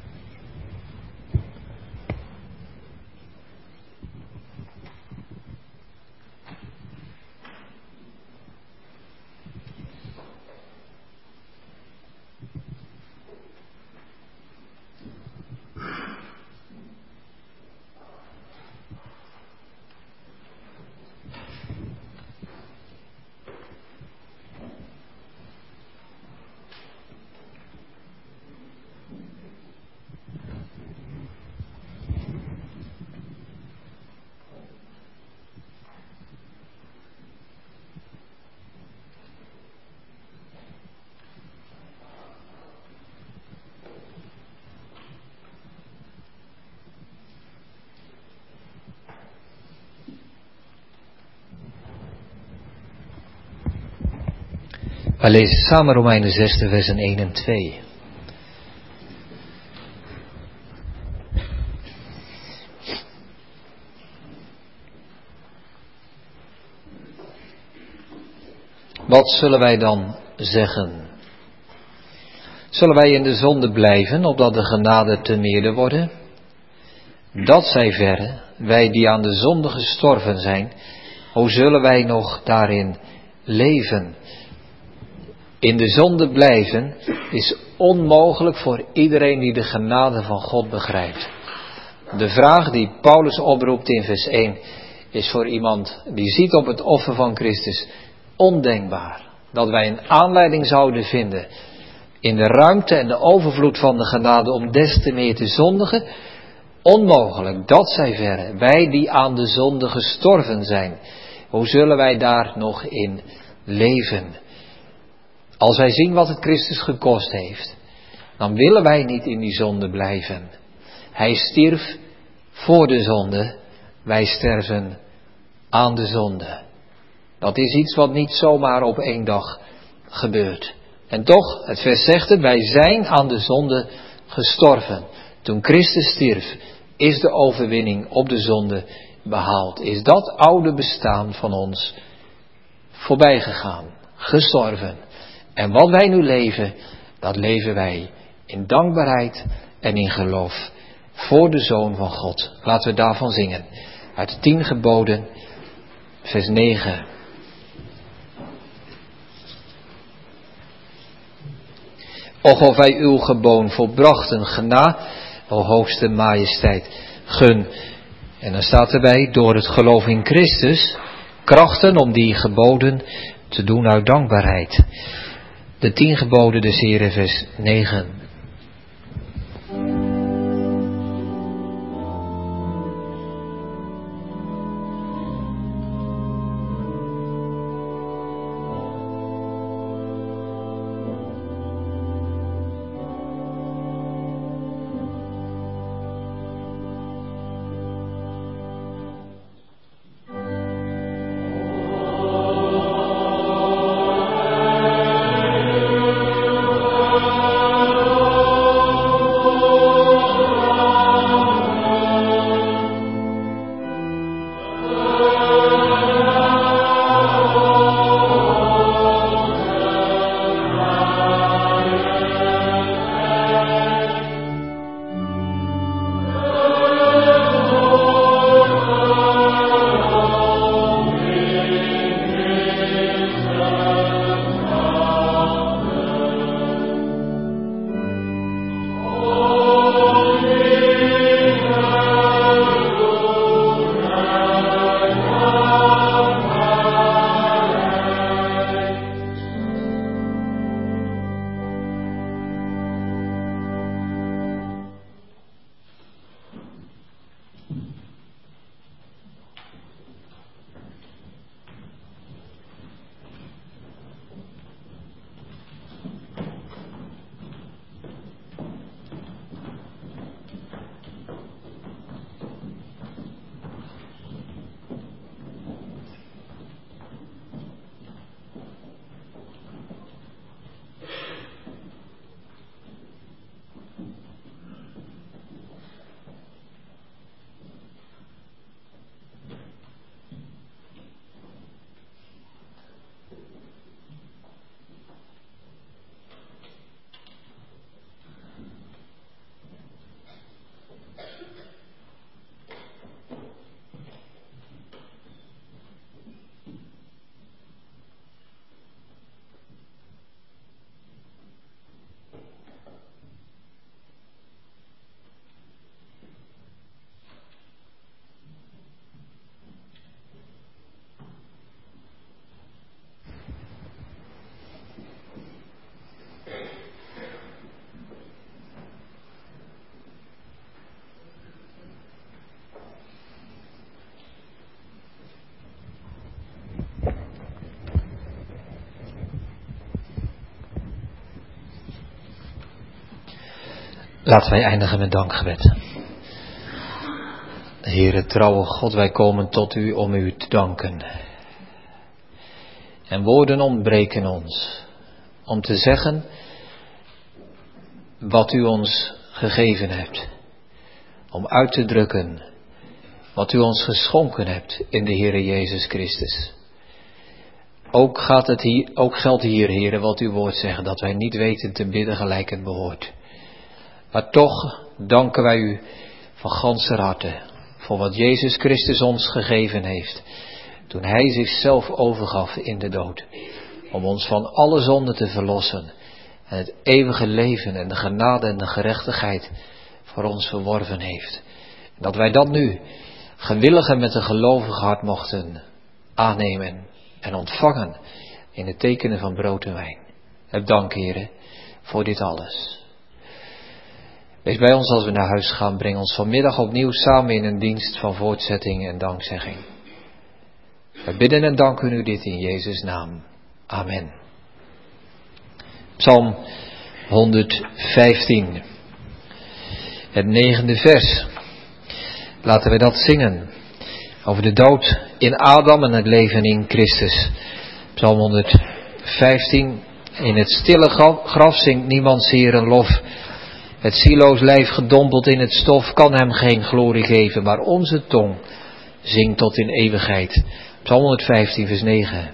Wij lezen samen Romeinen zes, versen één en twee. Wat zullen wij dan zeggen? Zullen wij in de zonde blijven, opdat de genade te meerder worden? Dat zij verre, wij die aan de zonde gestorven zijn, hoe zullen wij nog daarin leven? In de zonde blijven is onmogelijk voor iedereen die de genade van God begrijpt. De vraag die Paulus oproept in vers één is voor iemand die ziet op het offer van Christus ondenkbaar. Dat wij een aanleiding zouden vinden in de ruimte en de overvloed van de genade om des te meer te zondigen. Onmogelijk, dat zij verre, wij die aan de zonde gestorven zijn. Hoe zullen wij daar nog in leven? Als wij zien wat het Christus gekost heeft, dan willen wij niet in die zonde blijven. Hij stierf voor de zonde, wij sterven aan de zonde. Dat is iets wat niet zomaar op één dag gebeurt. En toch, het vers zegt het, wij zijn aan de zonde gestorven. Toen Christus stierf, is de overwinning op de zonde behaald. Is dat oude bestaan van ons voorbij gegaan, gestorven. En wat wij nu leven, dat leven wij in dankbaarheid en in geloof voor de Zoon van God. Laten we daarvan zingen. Uit de tien geboden, vers negen. Och, of wij uw geboon volbrachten, gena, o hoogste majesteit, gun. En dan staat erbij, door het geloof in Christus, krachten om die geboden te doen uit dankbaarheid. De tien geboden des Heren, vers negen. Laten wij eindigen met dankgebed. Heere, trouwe God, wij komen tot u om u te danken. En woorden ontbreken ons om te zeggen wat u ons gegeven hebt. Om uit te drukken wat u ons geschonken hebt in de Heere Jezus Christus. ook, gaat het hier, ook geldt hier, heren, wat uw woord zegt, dat wij niet weten te bidden gelijk het behoort. Maar toch danken wij u van ganser harte voor wat Jezus Christus ons gegeven heeft, toen hij zichzelf overgaf in de dood, om ons van alle zonde te verlossen en het eeuwige leven en de genade en de gerechtigheid voor ons verworven heeft. En dat wij dat nu gewillig en met een gelovig hart mochten aannemen en ontvangen in het tekenen van brood en wijn. Heb dank, heren, voor dit alles. Wees bij ons als we naar huis gaan. Breng ons vanmiddag opnieuw samen in een dienst van voortzetting en dankzegging. We bidden en danken u dit in Jezus' naam. Amen. Psalm honderdvijftien. Het negende vers. Laten we dat zingen. Over de dood in Adam en het leven in Christus. Psalm honderdvijftien. In het stille graf zingt niemand zeer een lof. Het zieloos lijf gedompeld in het stof kan hem geen glorie geven. Maar onze tong zingt tot in eeuwigheid. Psalm honderdvijftien vers negen.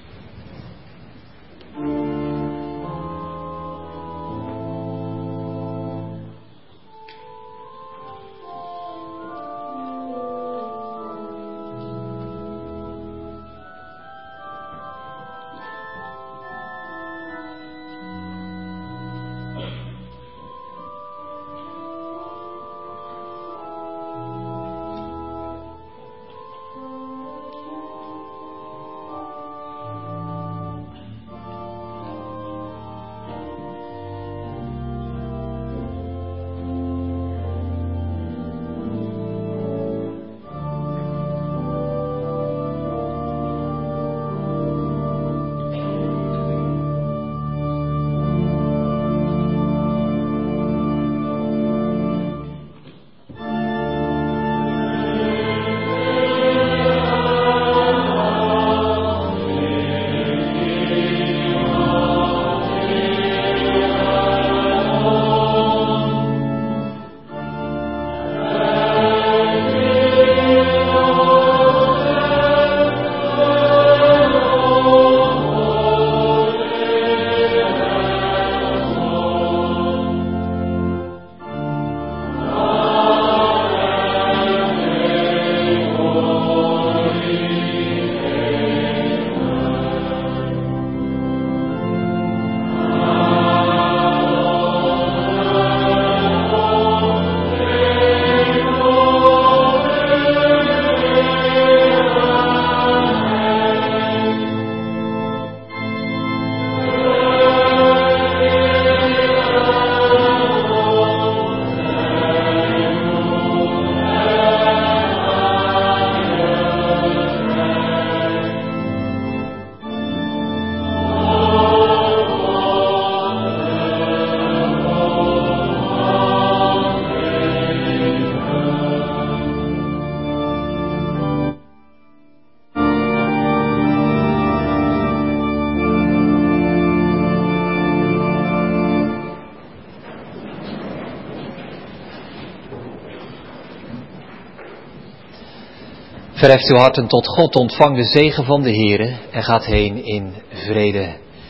Verheft uw harten tot God, ontvang de zegen van de Heere en gaat heen in vrede.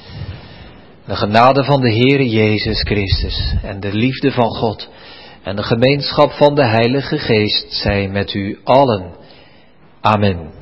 De genade van de Heere Jezus Christus en de liefde van God en de gemeenschap van de Heilige Geest zij met u allen. Amen.